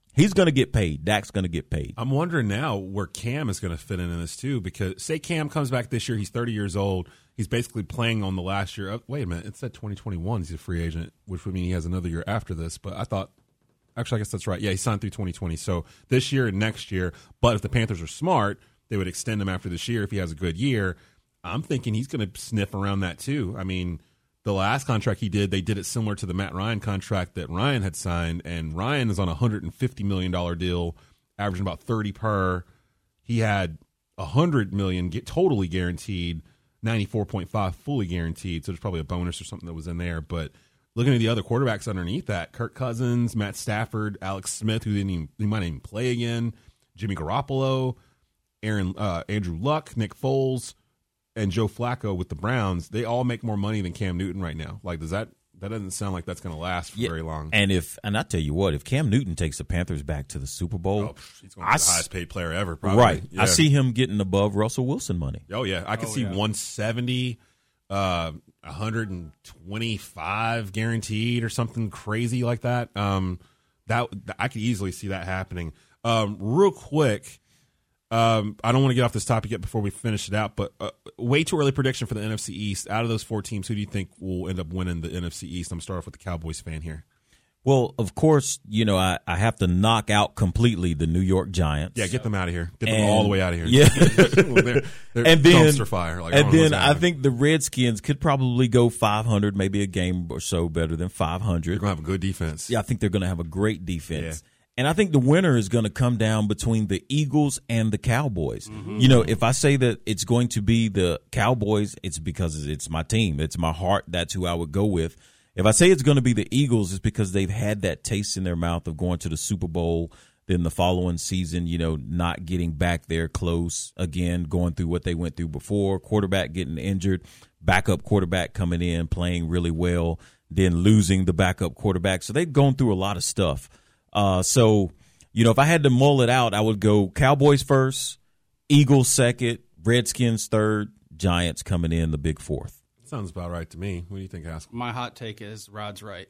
He's going to get paid. Dak's going to get paid. I'm wondering now where Cam is going to fit in this too, because say Cam comes back this year, he's 30 years old. He's basically playing on the last year. Wait a minute, it said 2021 he's a free agent, which would mean he has another year after this. But I thought, actually, I guess that's right. Yeah, he signed through 2020. So this year and next year. But if the Panthers are smart, they would extend him after this year if he has a good year. I'm thinking he's going to sniff around that too. I mean, the last contract he did, they did it similar to the Matt Ryan contract that Ryan had signed, and Ryan is on a $150 million deal, averaging about 30 per. He had $100 million totally guaranteed, 94.5 fully guaranteed. So there's probably a bonus or something that was in there. But looking at the other quarterbacks underneath that, Kirk Cousins, Matt Stafford, Alex Smith, he might not even play again, Jimmy Garoppolo, Andrew Luck, Nick Foles, and Joe Flacco with the Browns, they all make more money than Cam Newton right now. Like, that doesn't sound like that's going to last for very long. And I tell you what, if Cam Newton takes the Panthers back to the Super Bowl, he's going to be the highest paid player ever, probably. Right. Yeah. I see him getting above Russell Wilson money. Oh, yeah. I could see 170, 125 guaranteed or something crazy like that. That I could easily see that happening. Real quick, I don't want to get off this topic yet before we finish it out, but way too early prediction for the NFC East. Out of those 4 teams, who do you think will end up winning the NFC East? I'm going to start off with the Cowboys fan here. Well, of course, I have to knock out completely the New York Giants. Yeah, get them out of here. Get them all the way out of here. Yeah. they're and then, dumpster fire. Like, and then I think the Redskins could probably go 500, maybe a game or so better than 500. They're going to have a good defense. Yeah, I think they're going to have a great defense. Yeah. And I think the winner is going to come down between the Eagles and the Cowboys. Mm-hmm. If I say that it's going to be the Cowboys, it's because it's my team. It's my heart. That's who I would go with. If I say it's going to be the Eagles, it's because they've had that taste in their mouth of going to the Super Bowl, then the following season, not getting back there close again, going through what they went through before, quarterback getting injured, backup quarterback coming in, playing really well, then losing the backup quarterback. So they've gone through a lot of stuff. If I had to mull it out, I would go Cowboys first, Eagles second, Redskins third, Giants coming in the big fourth. Sounds about right to me. What do you think, Haskell? My hot take is Rod's right.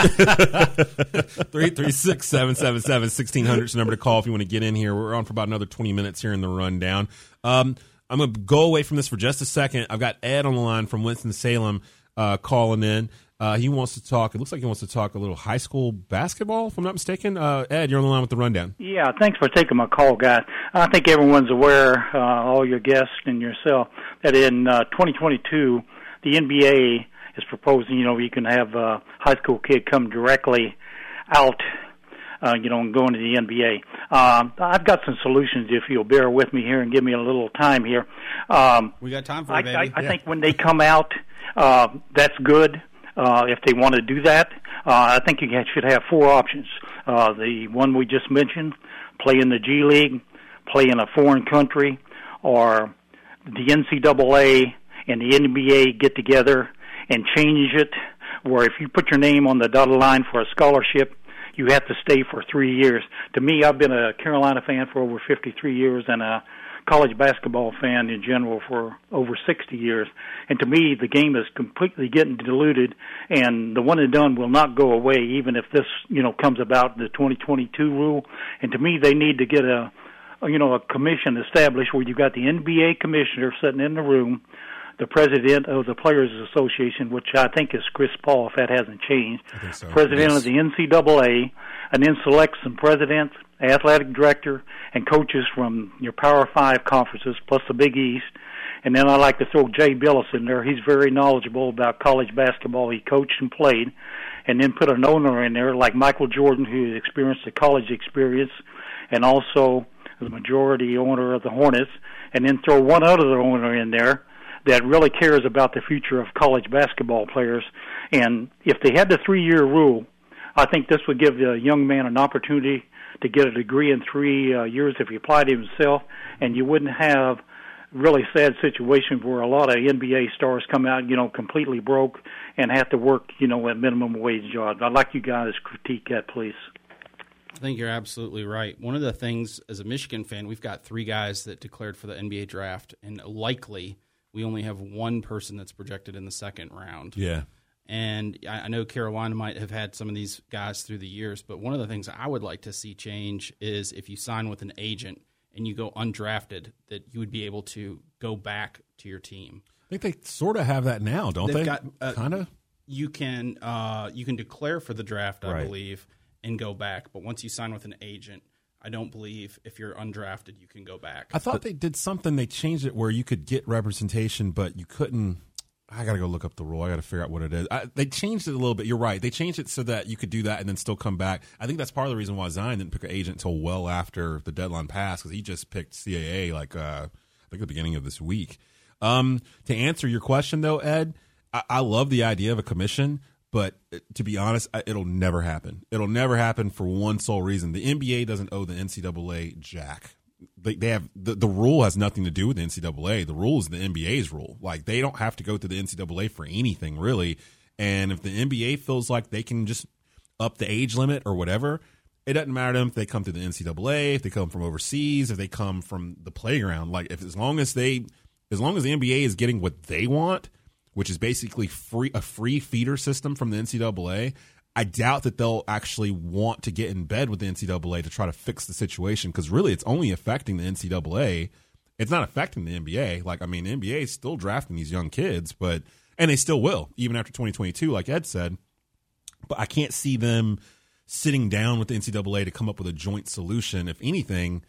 336-777-1600 is the number to call if you want to get in here. We're on for about another 20 minutes here in the rundown. I'm going to go away from this for just a second. I've got Ed on the line from Winston-Salem calling in. He wants to talk. It looks like he wants to talk a little high school basketball, if I'm not mistaken. Ed, you're on the line with the rundown. Yeah, thanks for taking my call, guys. I think everyone's aware, all your guests and yourself, that in 2022, the NBA is proposing, you can have a high school kid come directly out, and go into the NBA. I've got some solutions if you'll bear with me here and give me a little time here. We got time for it, baby. I think when they come out, that's good. If they want to do that, I think you should have 4 options. The one we just mentioned, play in the G League, play in a foreign country, or the NCAA and the NBA get together and change it, where if you put your name on the dotted line for a scholarship, you have to stay for 3 years. To me, I've been a Carolina fan for over 53 years and a college basketball fan in general for over 60 years. And to me, the game is completely getting diluted, and the one and done will not go away even if this, comes about, the 2022 rule. And to me, they need to get a commission established where you've got the NBA commissioner sitting in the room, the president of the Players Association, which I think is Chris Paul, if that hasn't changed, so. President of the NCAA, and then select some presidents, athletic director, and coaches from your Power 5 conferences, plus the Big East. And then I like to throw Jay Billis in there. He's very knowledgeable about college basketball. He coached and played. And then put an owner in there like Michael Jordan, who experienced the college experience, and also the majority owner of the Hornets. And then throw one other owner in there that really cares about the future of college basketball players. And if they had the 3-year rule, I think this would give the young man an opportunity to get a degree in 3 years if he applied to himself, and you wouldn't have really sad situations where a lot of NBA stars come out, completely broke and have to work, at minimum wage jobs. I'd like you guys to critique that, please. I think you're absolutely right. One of the things, as a Michigan fan, we've got 3 guys that declared for the NBA draft, and likely we only have 1 person that's projected in the second round. Yeah. And I know Carolina might have had some of these guys through the years, but one of the things I would like to see change is if you sign with an agent and you go undrafted, that you would be able to go back to your team. I think they sort of have that now, don't they? Kind of. You can declare for the draft, I believe, and go back. But once you sign with an agent, I don't believe if you're undrafted you can go back. I thought they did something. They changed it where you could get representation, but you couldn't. I got to go look up the rule. I got to figure out what it is. They changed it a little bit. You're right. They changed it so that you could do that and then still come back. I think that's part of the reason why Zion didn't pick an agent until well after the deadline passed, because he just picked CAA I think at the beginning of this week. To answer your question, though, Ed, I love the idea of a commission, but to be honest, it'll never happen. It'll never happen for one sole reason. The NBA doesn't owe the NCAA jack. They have the rule has nothing to do with the NCAA. The rule is the NBA's rule. Like, they don't have to go to the NCAA for anything, really. And if the NBA feels like they can just up the age limit or whatever, it doesn't matter to them if they come to the NCAA, if they come from overseas, if they come from the playground. Like, as long as the NBA is getting what they want, which is basically a free feeder system from the NCAA, I doubt that they'll actually want to get in bed with the NCAA to try to fix the situation, because really it's only affecting the NCAA. It's not affecting the NBA. The NBA is still drafting these young kids, and they still will, even after 2022, like Ed said. But I can't see them sitting down with the NCAA to come up with a joint solution. If anything,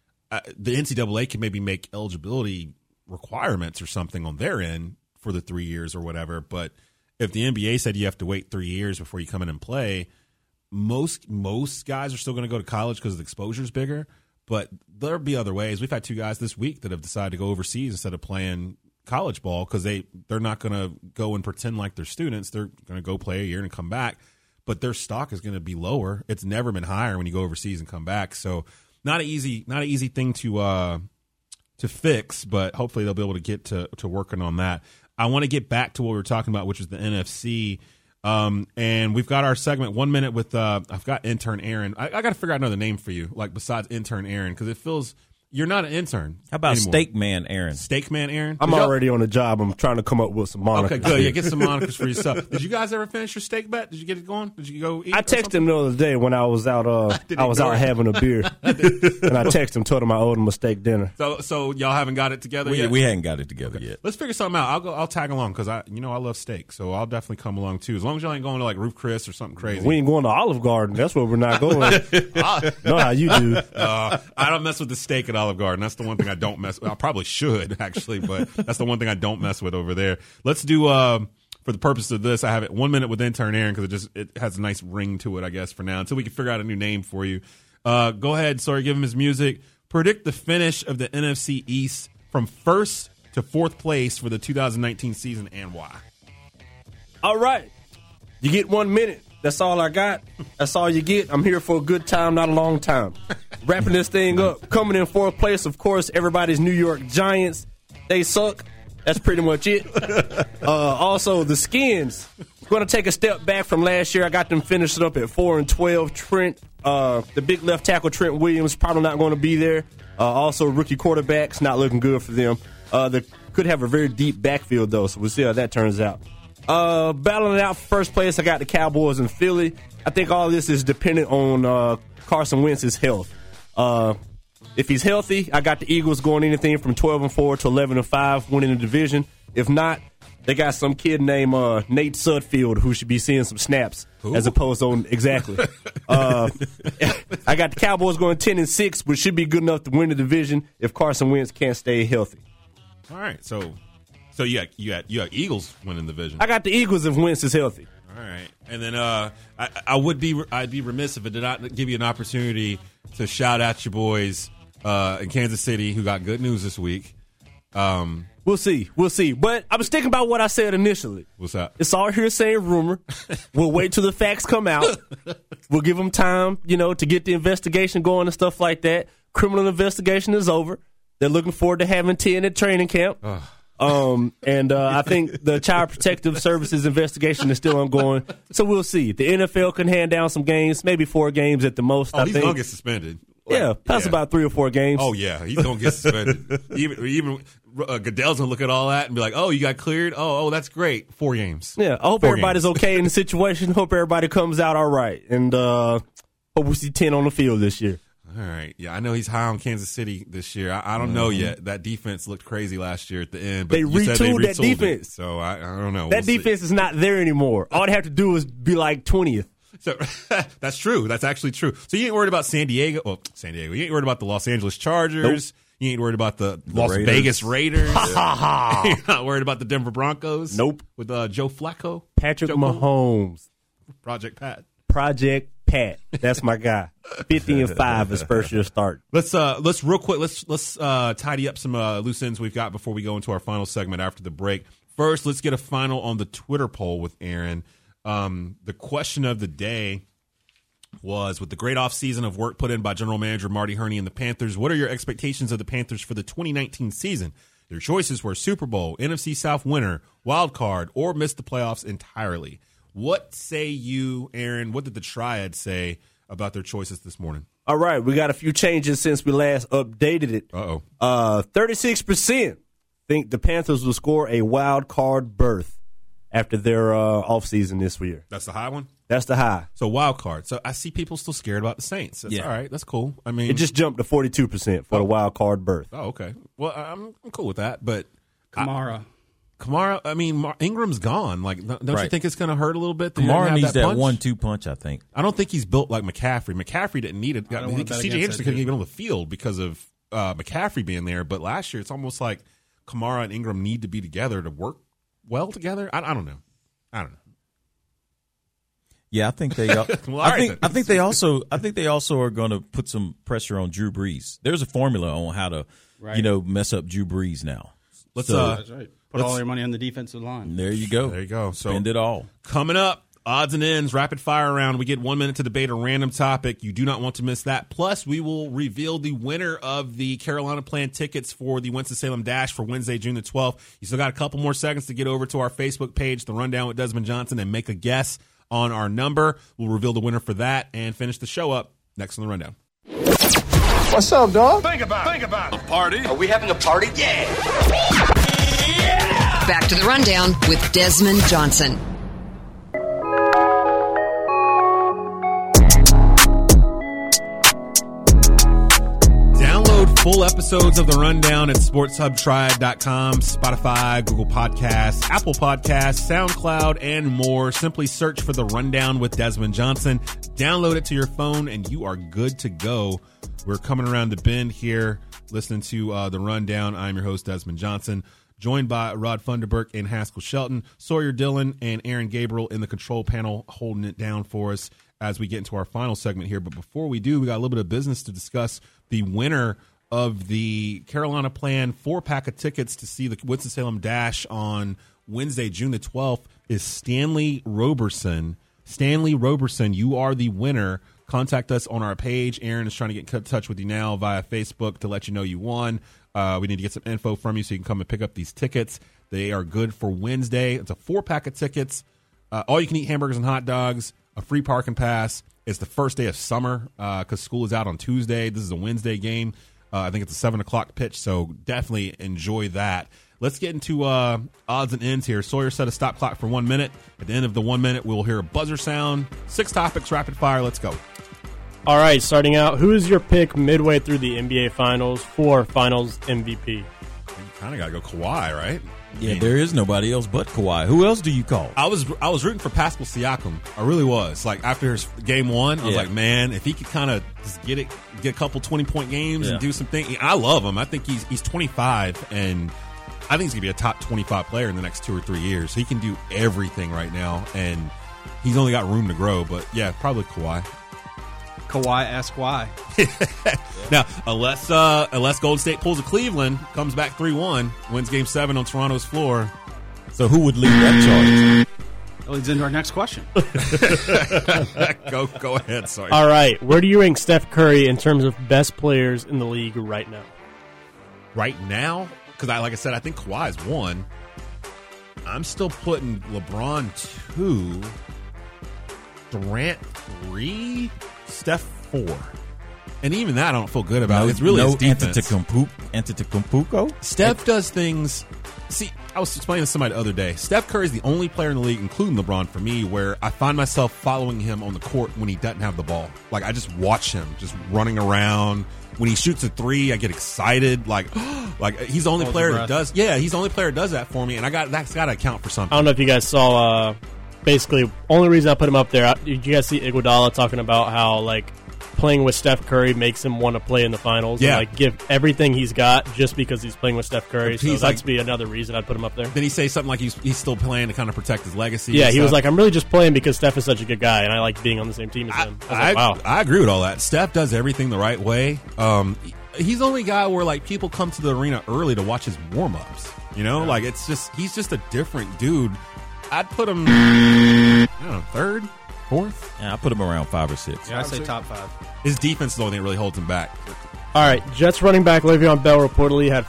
the NCAA can maybe make eligibility requirements or something on their end for the 3 years or whatever, but if the NBA said you have to wait 3 years before you come in and play, most guys are still going to go to college because the exposure is bigger. But there'll be other ways. We've had 2 guys this week that have decided to go overseas instead of playing college ball because they're not going to go and pretend like they're students. They're going to go play a year and come back. But their stock is going to be lower. It's never been higher when you go overseas and come back. So not an easy thing to fix. But hopefully they'll be able to get to working on that. I want to get back to what we were talking about, which is the NFC. And we've got our segment 1 minute with I've got intern Aaron. I got to figure out another name for you, besides intern Aaron, because it feels you're not an intern. How about anymore. Steak Man Aaron? Steak Man Aaron? I'm already on the job. I'm trying to come up with some monikers. Okay, good. Yeah, get some monikers for yourself. Did you guys ever finish your steak bet? Did you get it going? Did you go eat? I texted him the other day when I was out. Out having a beer, and I texted him, told him I owed him a steak dinner. So y'all haven't got it together yet? We hadn't got it together yet. Let's figure something out. I'll tag along because I love steak, so I'll definitely come along too. As long as y'all ain't going to Roof Chris or something crazy. We ain't going to Olive Garden. That's where we're not going. Know how you do. I don't mess with the steak at Olive Garden. That's the one thing I don't mess with. I probably should, actually, but that's the one thing I don't mess with over there. Let's do, for the purpose of this, I have it 1 minute with intern Aaron because it has a nice ring to it, I guess, for now, until we can figure out a new name for you. Go ahead, Sawyer, give him his music. Predict the finish of the NFC East from first to fourth place for the 2019 season and why. All right. You get 1 minute. That's all I got. That's all you get. I'm here for a good time, not a long time. Wrapping this thing up. Coming in fourth place, of course, everybody's New York Giants. They suck. That's pretty much it. Also, the Skins. Going to take a step back from last year. I got them finishing up at 4-12. Trent, the big left tackle, Trent Williams, probably not going to be there. Also, rookie quarterbacks, not looking good for them. They could have a very deep backfield, though, so we'll see how that turns out. Battling it out for first place, I got the Cowboys in Philly. I think all of this is dependent on Carson Wentz's health. If he's healthy, I got the Eagles going anything from 12-4 to 11-5, winning the division. If not, they got some kid named Nate Sudfeld who should be seeing some snaps. Ooh. As opposed to exactly. I got the Cowboys going 10-6, which should be good enough to win the division if Carson Wentz can't stay healthy. All right, so you got Eagles winning the division. I got the Eagles if Wentz is healthy. All right, and then I'd be remiss if I did not give you an opportunity to shout out your boys in Kansas City who got good news this week. We'll see. But I'm sticking by what I said initially. What's that? It's all hearsay and rumor. We'll wait till the facts come out. We'll give them time, to get the investigation going and stuff like that. Criminal investigation is over. They're looking forward to having 10 at training camp. I think the Child Protective Services investigation is still ongoing. So we'll see. The NFL can hand down some games, maybe 4 games at the most. He's going to get suspended. Yeah, that's about 3 or 4 games. Oh yeah, he's gonna get suspended. even Goodell's gonna look at all that and be like, "Oh, you got cleared. Oh, that's great. 4 games." Yeah, I hope everybody's okay in the situation. Hope everybody comes out all right, and hope we see 10 on the field this year. All right. Yeah, I know he's high on Kansas City this year. I don't know yet. That defense looked crazy last year at the end. But They retooled that defense. it, so I don't know. That defense is not there anymore. All they have to do is be like 20th. So that's true. That's actually true. So you ain't worried about San Diego. Well, San Diego. You ain't worried about the Los Angeles Chargers. Nope. You ain't worried about the Las Raiders. Vegas Raiders. You're not worried about the Denver Broncos. Nope. With Joe Flacco. Patrick Mahomes. Project Pat. Project Pat. That's my guy. 50-5 his first year start. Let's real quick. Let's tidy up some loose ends we've got before we go into our final segment after the break. First, let's get a final on the Twitter poll with Aaron. The question of the day was, with the great offseason of work put in by General Manager Marty Hurney and the Panthers, what are your expectations of the Panthers for the 2019 season? Their choices were Super Bowl, NFC South winner, wild card, or miss the playoffs entirely. What say you, Aaron? What did the Triad say about their choices this morning? All right, we got a few changes since we last updated it. 36% think the Panthers will score a wild card berth after their offseason this year. That's the high one? That's the high. So wild card. So I see people still scared about the Saints. That's all right. That's cool. I mean, it just jumped to 42% for the wild card berth. Oh, okay. Well, I'm cool with that. But Kamara, I mean, Ingram's gone. Like, don't you think it's going to hurt a little bit? Kamara needs that 1-2 punch, I think. I don't think he's built like McCaffrey. McCaffrey didn't need it. C.J. Anderson couldn't even on the field because of McCaffrey being there. But last year, it's almost like Kamara and Ingram need to be together to work well together. I don't know. Yeah, I think they. I think they also are going to put some pressure on Drew Brees. There's a formula on how to, mess up Drew Brees now. That's right. Put all your money on the defensive line. There you go. There you go. So spend it all. Coming up, odds and ends, rapid fire round. We get 1 minute to debate a random topic. You do not want to miss that. Plus, we will reveal the winner of the Carolina Plan tickets for the Winston-Salem Dash for Wednesday, June the 12th. You still got a couple more seconds to get over to our Facebook page, The Rundown with Desmond Johnson, and make a guess on our number. We'll reveal the winner for that and finish the show up next on The Rundown. What's up, dog? Think about it. A party? Are we having a party? Yeah! Back to the Rundown with Desmond Johnson. Download full episodes of The Rundown at sportshubtriad.com, Spotify, Google Podcasts, Apple Podcasts, SoundCloud, and more. Simply search for The Rundown with Desmond Johnson. Download it to your phone, and you are good to go. We're coming around the bend here, listening to The Rundown. I'm your host, Desmond Johnson, joined by Rod Funderburk and Haskell Shelton, Sawyer Dillon, and Aaron Gabriel in the control panel holding it down for us as we get into our final segment here. But before we do, we got a little bit of business to discuss. The winner of the Carolina Plan 4-pack of tickets to see the Winston-Salem Dash on Wednesday, June the 12th is Stanley Roberson. Stanley Roberson, you are the winner. Contact us on our page. Aaron is trying to get in touch with you now via Facebook to let you know you won. We need to get some info from you so you can come and pick up these tickets. They are good for Wednesday. It's a 4-pack of tickets. All you can eat hamburgers and hot dogs, a free parking pass. It's the first day of summer because school is out on Tuesday. This is a Wednesday game. I think it's a 7 o'clock pitch, so definitely enjoy that. Let's get into odds and ends here. Sawyer set a stop clock for 1 minute. At the end of the 1 minute, we'll hear a buzzer sound. 6 topics, rapid fire. Let's go. All right, starting out, who is your pick midway through the NBA Finals for Finals MVP? You kind of got to go Kawhi, right? Yeah, there is nobody else but Kawhi. Who else do you call? I was rooting for Pascal Siakam. I really was. Like after his game 1, I was like, man, if he could kind of just get a couple 20-point games and do some things. I love him. I think he's 25, and I think he's gonna be a top 25 player in the next 2 or 3 years. He can do everything right now, and he's only got room to grow. But yeah, probably Kawhi. Kawhi, ask why. Now, unless Golden State pulls a Cleveland, comes back 3-1, wins Game 7 on Toronto's floor. So who would lead that charge? That leads into our next question. Go ahead, sorry. All right, where do you rank Steph Curry in terms of best players in the league right now? Right now? Because, like I said, I think Kawhi's 1. I'm still putting LeBron 2, Durant 3, Steph 4. And even that I don't feel good about. It's really his defense. Antetokounmpo. Steph does things. See, I was explaining to somebody the other day. Steph Curry is the only player in the league, including LeBron for me, where I find myself following him on the court when he doesn't have the ball. Like, I just watch him just running around. When he shoots a three, I get excited. Like he's the only player that does. Yeah, he's the only player that does that for me, and that's got to account for something. I don't know if you guys saw. Basically, only reason I put him up there. Did you guys see Iguodala talking about how like playing with Steph Curry makes him want to play in the finals? Yeah, and, like give everything he's got just because he's playing with Steph Curry. So that'd be another reason I'd put him up there. Did he say something like he's still playing to kind of protect his legacy? Yeah, he was like, I'm really just playing because Steph is such a good guy, and I like being on the same team as him. I was like, wow, I agree with all that. Steph does everything the right way. He's the only guy where like people come to the arena early to watch his warm ups. You know, like he's just a different dude. I'd put him, I don't know, third, fourth. Yeah, I put him around 5 or 6. Yeah, I'd say top 5. His defense is the only thing that really holds him back. All right, Jets running back Le'Veon Bell reportedly had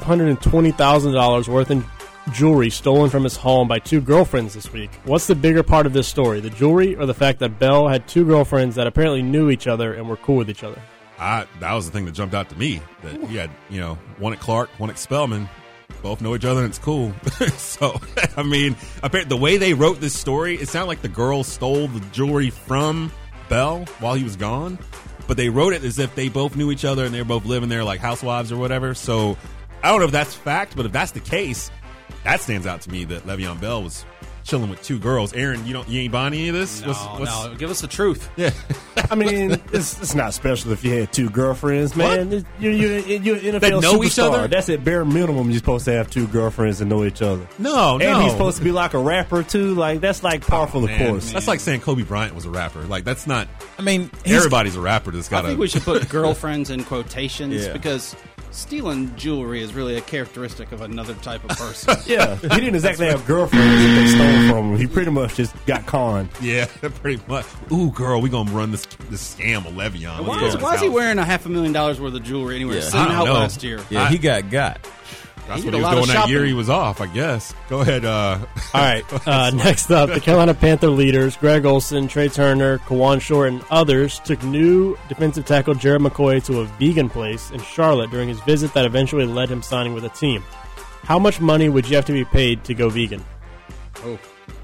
$520,000 worth in jewelry stolen from his home by 2 girlfriends this week. What's the bigger part of this story, the jewelry or the fact that Bell had 2 girlfriends that apparently knew each other and were cool with each other? That was the thing that jumped out to me. That he had, one at Clark, one at Spelman. Both know each other and it's cool. So, I mean, the way they wrote this story, it sounded like the girl stole the jewelry from Bell while he was gone. But they wrote it as if they both knew each other and they were both living there like housewives or whatever. So, I don't know if that's fact, but if that's the case, that stands out to me that Le'Veon Bell was chilling with 2 girls. Aaron, you ain't buying any of this? No, give us the truth. Yeah. I mean, it's not special if you had 2 girlfriends, man. You're NFL that know superstar. Each other? That's at bare minimum. You're supposed to have 2 girlfriends and know each other. No. And he's supposed to be like a rapper too. Like that's like par for the course. That's like saying Kobe Bryant was a rapper. Like that's not. I mean, everybody's a rapper. That's got. I think we should put girlfriends in quotations because stealing jewelry is really a characteristic of another type of person. Yeah, he didn't exactly have girlfriends that they stole from him. He pretty much just got conned. Yeah, pretty much. Ooh, girl, we gonna run this scam with Le'Veon. Why is he wearing $500,000 worth of jewelry anywhere? Seen out last year. Yeah, he got. That's what he was doing that year he was off, I guess. Go ahead. All right. Next up, the Carolina Panther leaders, Greg Olsen, Trey Turner, Kawan Short, and others took new defensive tackle Jared McCoy to a vegan place in Charlotte during his visit that eventually led him signing with a team. How much money would you have to be paid to go vegan? Oh.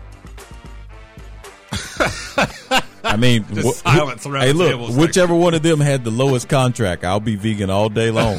I mean, silence around hey, the look, table. whichever one of them had the lowest contract, I'll be vegan all day long.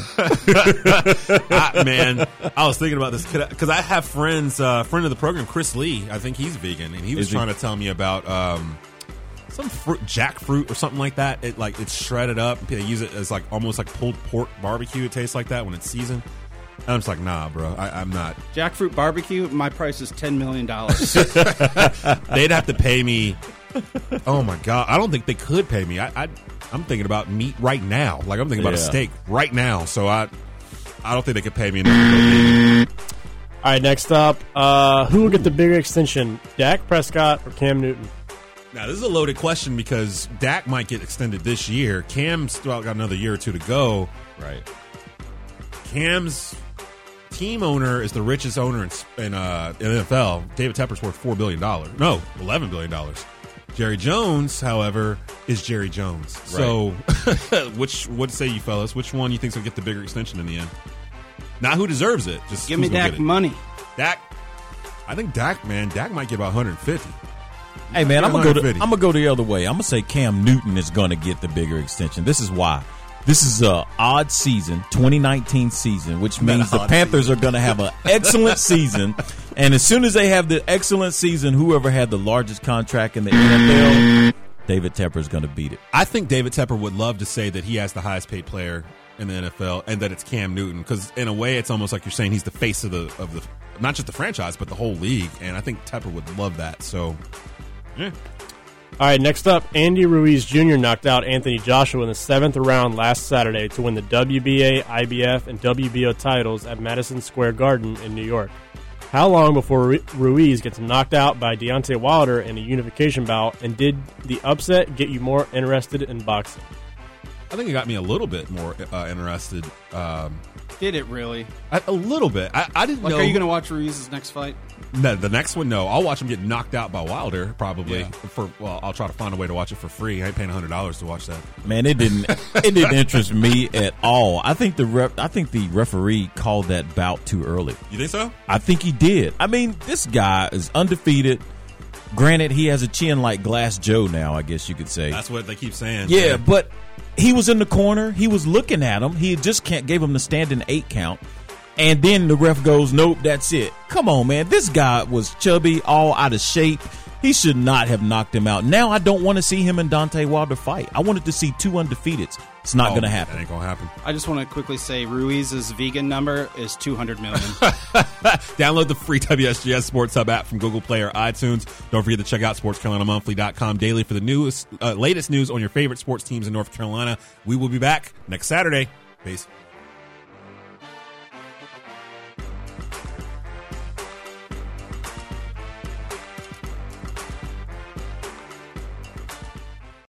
Man, I was thinking about this because I have friends, friend of the program, Chris Lee. I think he's vegan, and he was trying to tell me about some fruit, jackfruit or something like that. It's shredded up. They use it as almost like pulled pork barbecue. It tastes like that when it's seasoned. And I'm just like, nah, bro, I'm not. Jackfruit barbecue, my price is $10 million. They'd have to pay me. Oh, my God. I don't think they could pay me. I'm thinking about meat right now. I'm thinking about a steak right now. So I don't think they could pay me enough. All right, next up, who will get the bigger extension, Dak Prescott or Cam Newton? Now, this is a loaded question because Dak might get extended this year. Cam's still got another year or two to go. Right. Cam's team owner is the richest owner in NFL. David Tepper's worth $4 billion. No, $11 billion. Jerry Jones, however, is Jerry Jones. Right. So, what say you fellas? Which one you think is going to get the bigger extension in the end? Not who deserves it. Just give me Dak money. Dak. I think Dak might get about 150. Hey man, I'm gonna go the other way. I'm gonna say Cam Newton is gonna get the bigger extension. This is why. This is a odd season, 2019 season, which means the Panthers are going to have an excellent season. And as soon as they have the excellent season, whoever had the largest contract in the NFL, David Tepper is going to beat it. I think David Tepper would love to say that he has the highest paid player in the NFL and that it's Cam Newton, because in a way it's almost like you're saying he's the face of the not just the franchise but the whole league. And I think Tepper would love that. So, yeah. All right, next up, Andy Ruiz Jr. knocked out Anthony Joshua in the 7th round last Saturday to win the WBA, IBF, and WBO titles at Madison Square Garden in New York. How long before Ruiz gets knocked out by Deontay Wilder in a unification bout, and did the upset get you more interested in boxing? I think it got me a little bit more interested. Did it really? A little bit. I didn't know. Are you going to watch Ruiz's next fight? No, the next one, no. I'll watch him get knocked out by Wilder, probably. Yeah. I'll try to find a way to watch it for free. I ain't paying $100 to watch that. Man, it didn't interest me at all. I think the referee called that bout too early. You think so? I think he did. I mean, this guy is undefeated. Granted, he has a chin like Glass Joe now, I guess you could say. That's what they keep saying. Yeah, but he was in the corner. He was looking at him. He just gave him the standing 8 count. And then the ref goes, nope, that's it. Come on, man. This guy was chubby, all out of shape. He should not have knocked him out. Now I don't want to see him and Deontay Wilder fight. I wanted to see 2 undefeateds. It's not going to happen. That ain't going to happen. I just want to quickly say Ruiz's vegan number is 200 million. Download the free WSGS Sports Hub app from Google Play or iTunes. Don't forget to check out SportsCarolinaMonthly.com daily for the latest news on your favorite sports teams in North Carolina. We will be back next Saturday. Peace.